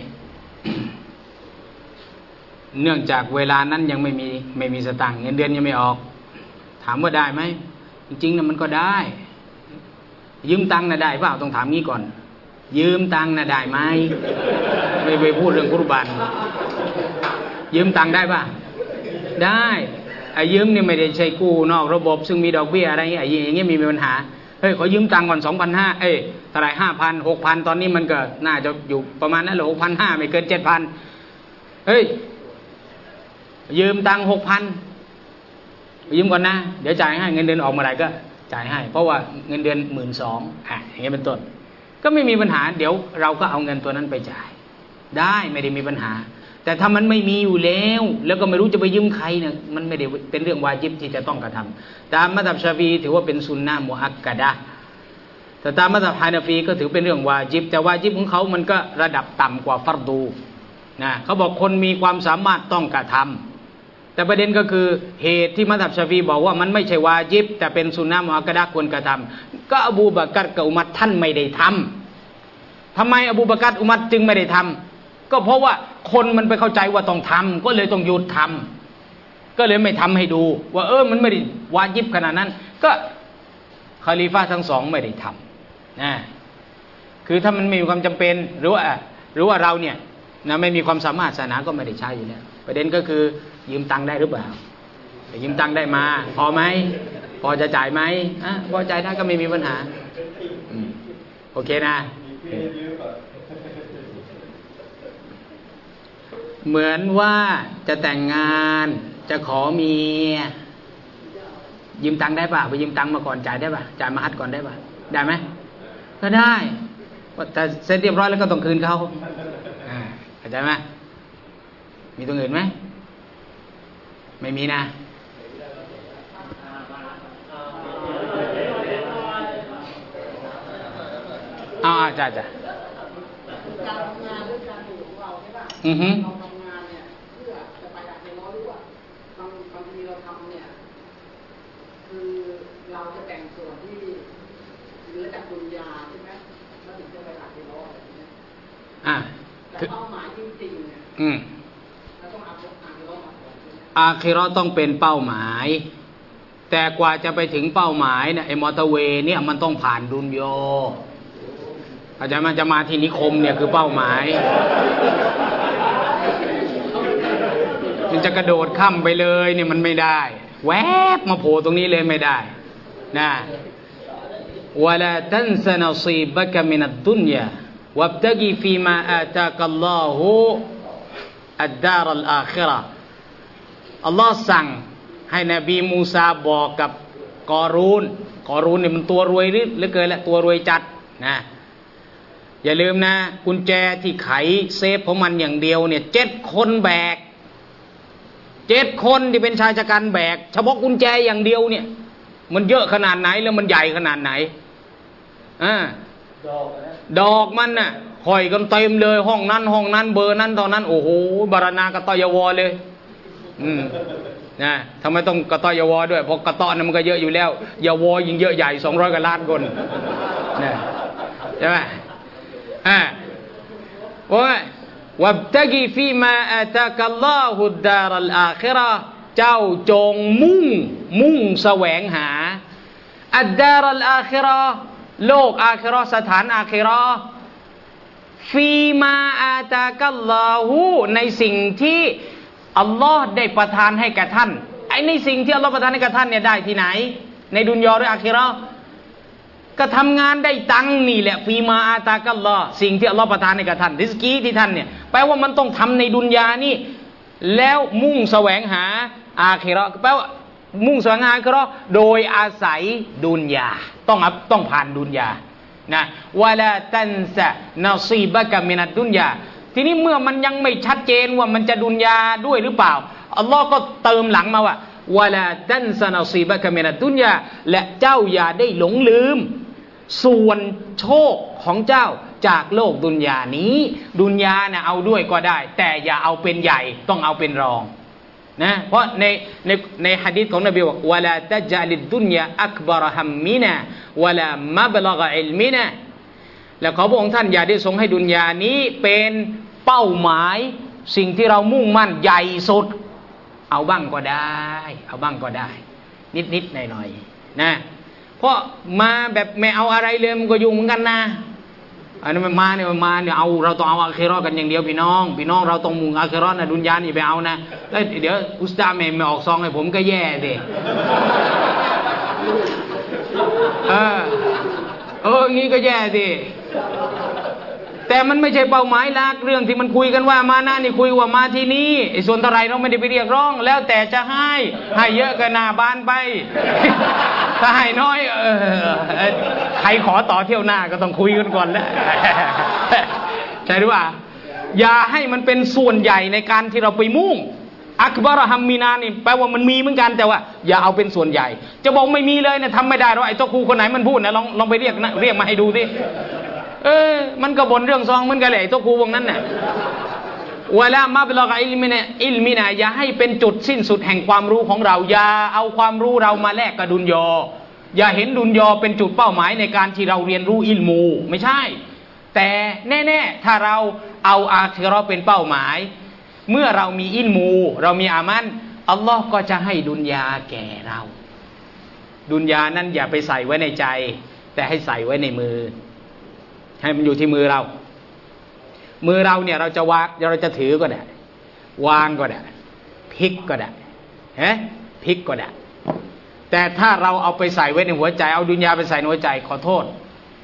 เนื่องจากเวลานั้นยังไม่มีไม่มีสตังค์เงินเดือนยังไม่ออกถามว่าได้ไหมจริงๆนะมันก็ได้ยืมตังค์นะได้เปล่าต้องถามงี้ก่อนยืมตังค์นะได้ไหมไม่ไปพูดเรื่องกุรบันยืมตังค์ได้ป่ะได้ไอ้ยืมเนี่ยไม่ได้ใช้กู้นอกระบบซึ่งมีดอกเบี้ยอะไรไอ้อย่างเงี้ยมีปัญหาเฮ้ยขอยืมตังค์ก่อนสองพันห้าเอ้ยเท่าไหร่ห้าพันหกพันตอนนี้มันก็น่าจะอยู่ประมาณนั้นแหละหกพันห้าไม่เกินเจ็ดพันเฮ้ยยืมตังค์หกพันยืมก่อนนะเดี๋ยวจ่ายให้เงินเดือนออกเมื่อไหร่ก็จ่ายให้เพราะว่าเงินเดือนหมื่นสองอ่ะอย่างเงี้ยเป็นต้นก็ไม่มีปัญหาเดี๋ยวเราก็เอาเงินตัวนั้นไปจ่ายได้ไม่ได้มีปัญหาแต่ถ้ามันไม่มีอยู่แล้วแล้วก็ไม่รู้จะไปยืมใครเนี่ยมันไม่ได้เป็นเรื่องวาญิบที่จะต้องกระทำตามมัซฮับชาฟีถือว่าเป็นซุนนะห์มุอักกะดะห์แต่ตามมัซฮับฮานาฟีก็ถือเป็นเรื่องวาญิบแต่วาญิบของเขามันก็ระดับต่ำกว่าฟัรดูนะเขาบอกคนมีความสามารถต้องกระทำแต่ประเด็นก็คือเหตุที่มัซฮับชาฟีบอกว่ามันไม่ใช่วาญิบแต่เป็นซุนนะห์มุอักกะดะห์ควรกระทำก็อบูบักรกับอุมัรท่านไม่ได้ทำทำไมอบูบักรอุมัรจึงไม่ได้ทำก็เพราะว่าคนมันไปเข้าใจว่าต้องทำก็เลยต้องหยุดทำก็เลยไม่ทำให้ดูว่าเออมันไม่ได้วาญิบขนาดนั้นก็คอลิฟะห์ทั้งสองไม่ได้ทำนะคือถ้ามันไม่มีความจำเป็นหรือว่าหรือว่าเราเนี่ยนะไม่มีความสามารถศาสนาก็ไม่ได้ใช้อยู่แล้วประเด็นก็คือยืมตังค์ได้หรือเปล่ายืมตังค์ได้มาพอไหมพอจะจ่ายไหมอ่ะพอจ่ายได้ก็ไม่มีปัญหาโอเคนะเหมือนว่าจะแต่งงานจะขอเมียยืมตังค์ได้ป่ะไปยืมตังค์มาก่อนจ่ายได้ป่ะจ่ายมาฮัดก่อนได้ป่ะได้ไหมก็ได้แต่เสร็จเรียบร้อยแล้วก็ต้องคืนเขาเข้าใจไหมมีตรงอื่นไหมไม่มีนะอ๋อจ้าจ้าอือฮึเราจะแต่งส่วนที่เหลือจากดุนยาใช่ไหมแล้วถึงจะไปอาคิเราะห์อะไรอย่างเงี้ยอ่าแต่เป้าหมายจริงๆเนี่ยอืมเราต้องอาคิเราะห์มาก่อนใช่ไหมอาคิเราะห์ต้องเป็นเป้าหมายแต่กว่าจะไปถึงเป้าหมายเนี่ยไอ้มอเตอร์เวย์เนี่ยมันต้องผ่านดุนยาอาจารย์มันจะมาที่นิคมเนี่ยคือเป้าหมายมันจะกระโดดข้ามไปเลยเนี่ยมันไม่ได้แวบมาโผล่ตรงนี้เลยไม่ได้นะวะลาตันซะนะซีบะกะมินัดดุนยาวับตะกีฟีมาอาตากัลลอฮุอัดดารัลอาคิเราะห์อัลลอฮ์สั่งให้นบีมูซาบอกกับกอรูนกอรูนเนี่ยมันตัวรวยหรือเกินละตัวรวยจัดนะอย่าลืมนะกุญแจที่ไขเซฟของมันอย่างเดียวเนี่ยเจ็ดคนแบกเจ็ดคนที่เป็นชายชะกันแบกเฉพาะกุญแจอย่างเดียวเนี่ยมันเยอะขนาดไหนแล้วมันใหญ่ขนาดไหนอ่าดอกมันน่ะห้อยกันเต็มเลยห้องนั้นห้องนั้นเบอร์นั้นตอนนั้นโอ้โหบารณากระตอยาวอเลยอืมนะทำไมต้องกระตอยาวอด้วยเพราะกระตอนั้นมันก็เยอะอยู่แล้วยาวอยิ่งเยอะใหญ่สองร้อยกว่าล้านคนนะใช่ไหมอ่าโอ้ยวับตะกีฟีมาอาตากัลลอฮุดดารัลอาคิเราะห์เจ้าจงมุ่งมุ่งแสวงหาอัดดารัลอาคิเราะห์โลกอาคิเราะห์สถานอาคิเราะห์ฟีมาอาตากัลลอฮุในสิ่งที่อัลลอฮ์ได้ประทานให้แก่ท่านไอ้ในสิ่งที่อัลลอฮ์ประทานให้แก่ท่านเนี่ยได้ที่ไหนในดุนยาหรืออาคิเราะห์ก็ทำงานได้ตังค์นี่แหละฟีมาอาตากัลลอฮ์สิ่งที่อัลลอฮ์ประทานให้กับท่านริสกีที่ท่านเนี่ยแปลว่ามันต้องทำในดุนยานี่แล้วมุ่งแสวงหาอาคิเราะห์แปลว่ามุ่งแสวงหาอาคิเราะห์โดยอาศัยดุนยาต้องต้องผ่านดุนยานะวะลาตันซะนะซีบะกะมินัดดุนยาทีนี้เมื่อมันยังไม่ชัดเจนว่ามันจะดุนยาด้วยหรือเปล่าอัลลอฮ์ก็เติมหลังมาว่าวะลาตันซะนะซีบะกะมินัดดุนยาและเจ้าอย่าได้หลงลืมส่วนโชคของเจ้าจากโลกดุนยานี้ดุนยาเนี่ยเอาด้วยก็ได้แต่อย่าเอาเป็นใหญ่ต้องเอาเป็นรองนะเพราะในในในหะดีษของนบีบอกวะลาตัจลิดดุนยาอักบะรฮัมมินาวะลามับลกะอิลมินาแล้วเขาพระองค์ท่านอย่าได้ทรงให้ดุนยานี้เป็นเป้าหมายสิ่งที่เรามุ่งมั่นใหญ่สุดเอาบ้างก็ได้เอาบ้างก็ได้นิดๆหน่อยๆนะเพราะมาแบบไม่เอาอะไรเลยมันก็ยุ่งเหมือนกันนะอันนี้มันมาเนี่ยมันมาเนี่ยเอาเราต้องเอาอาคิเราะห์กันอย่างเดียวพี่น้องพี่น้องเราต้องมุ่งอาคิเราะห์นะดุนยานี่ไปเอานะแล้วเดี๋ยวอุสตาแม่ไม่ออกซองให้ผมก็แย่ดิเออเอองี้ก็แย่ดิแต่มันไม่ใช่เป้าหมายหลักเรื่องที่มันคุยกันว่ามาหน้านี่คุยว่ามาที่นี่ไอ้ส่วนเท่าไรเราไม่ได้ไปเรียกร้องแล้วแต่จะให้ให้เยอะก็หน้าบานไปถ้าให้น้อยเออใครขอต่อเที่ยวหน้าก็ต้องคุยกันก่อนแล้วใช่หรือเปล่าอย่าให้มันเป็นส่วนใหญ่ในการที่เราไปมุ่งอักบารฮัมมินานี่แปลว่ามันมีเหมือนกันแต่ว่าอย่าเอาเป็นส่วนใหญ่จะบอกไม่มีเลยนะทำไม่ได้หรอกไอ้เจ้าครูคนไหนมันพูดนะลองลองไปเรียกนะเรียกมาให้ดูสิเออมันก็บ่นเรื่องซองเหมือนกันแหละไอ้เจ้าครูวงนั้นน่ะวะลามาบลกะอิลมินะอิลมินะอย่าให้เป็นจุดสิ้นสุดแห่งความรู้ของเราอย่าเอาความรู้เรามาแลกกับดุนยออย่าเห็นดุนยอเป็นจุดเป้าหมายในการที่เราเรียนรู้อิลมูไม่ใช่แต่แน่ๆถ้าเราเอาอาคิเราะห์เป็นเป้าหมายเมื่อเรามีอิลมูเรามีอามันอัลลอฮ์ก็จะให้ดุนยาแก่เราดุนยานั้นอย่าไปใส่ไว้ในใจแต่ให้ใส่ไว้ในมือให้มันอยู่ที่มือเรามือเราเนี่ยเราจะวางเราจะถือก็ได้วางก็ได้พลิกก็ได้ฮะพลิกก็ได้แต่ถ้าเราเอาไปใส่ไว้ในหัวใจเอาดุนยาไปใส่ในหัวใจขอโทษ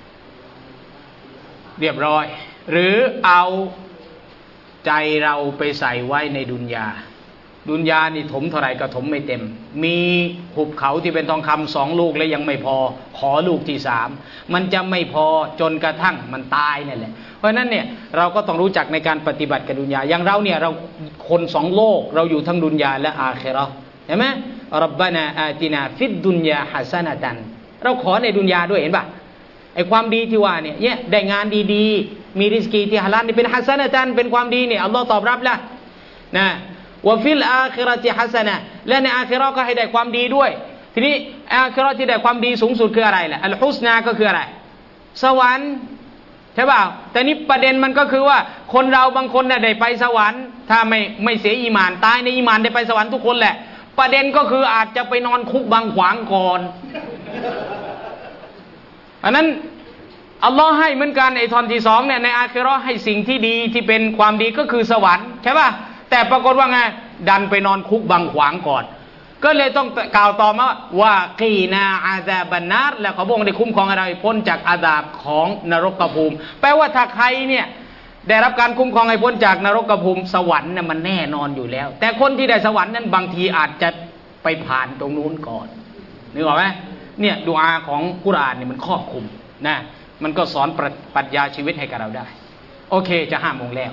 เรียบร้อยหรือเอาใจเราไปใส่ไว้ในดุนยาดุนยานี่ถมเท่าไหร่ก็ถมไม่เต็มมีหุบเขาที่เป็นทองคำสองลูกแล้วยังไม่พอขอลูกที่สามมันจะไม่พอจนกระทั่งมันตายนั่นแหละเพราะนั้นเนี่ยเราก็ต้องรู้จักในการปฏิบัติกับดุนยาอย่างเราเนี่ยเราคนสองโลกเราอยู่ทั้งดุนยาและอาคิเราะห์เห็นไหมรับบานาอาตินาฟิดดุนยาฮะซะนะตันเราขอในดุนยาด้วยเห็นป่ะไอ้ความดีที่ว่าเนี่ยเนี่ยได้งานดีๆมีริสกีที่ฮาลาลนี่เป็นฮะซะนะตันเป็นความดีเนี่ยอัลลอฮ์ตอบรับแล้วนะวะฟิลอาคิเราะติฮะซะนะและในอาคิเราะห์ก็ให้ได้ความดีด้วยทีนี้อาคิเราะห์ที่ได้ความดีสูงสุดคืออะไรล่ะอัลฮุสนาก็คืออะไรสวรรค์ใช่ป่าวแต่นี้ประเด็นมันก็คือว่าคนเราบางคนน่ะได้ไปสวรรค์ถ้าไม่ไม่เสียอีหม่านตายในอีหม่านได้ไปสวรรค์ทุกคนแหละประเด็นก็คืออาจจะไปนอนคุกบางขวางก่อนอันนั้นอัลลอฮ์ให้เหมือนกันไอ้ทอนที่สองเนี่ยในอาคิเราะห์ให้สิ่งที่ดีที่เป็นความดีก็คือสวรรค์ใช่ป่ะแต่ปรากฏว่าไงดันไปนอนคุกบังขวางก่อนก็เลยต้องกล่าวต่อมาว่ากีนาอาซาบันนารแล้วเขาบอกได้คุ้มครองเราพ้นจากอาซาบของนรกภูมิแปลว่าถ้าใครเนี่ยได้รับการคุ้มครองให้พ้นจากนรกภูมิสวรรค์เนี่ยมันแน่นอนอยู่แล้วแต่คนที่ได้สวรรค์นั้นบางทีอาจจะไปผ่านตรงนู้นก่อนนึกออกไหมเนี่ยดุอาของกุรอานเนี่ยมันครอบคลุมนะมันก็สอนปรัชญาชีวิตให้กับเราได้โอเคจะห้าโมงแล้ว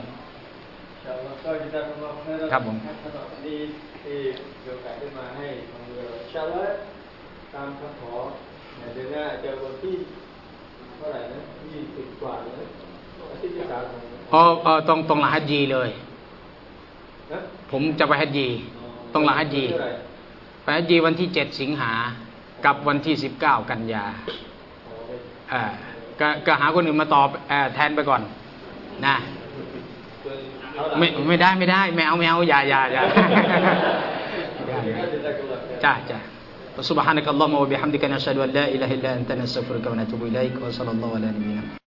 ครับผมที่ที่โอกาสได้มาให้ทางเรือชาละตามคำขอเดือนหน้าเจอวันที่เท่าไหร่นะยี่สิบกว่าเลยอาทิตย์ที่สามอ๋อเออต้องต้องหลังฮัจญีเลยผมจะไปฮัจญีต้องหลังฮัจญีไปฮัจญีวันที่เจ็ดสิงหากับวันที่สิบเก้ากันยาเออก็ก็หาคนอื่นมาตอบแทนไปก่อนนะไม่ไม่ได้ไม่ได้ไม่เอาไม่เอาอย่าอย่าอย่าจ้าจ้า سبحانك اللهم وبحمدك نشهد أن لا إله إلا أنت نستغفرك ونتوب إليك وصلى الله على نبينا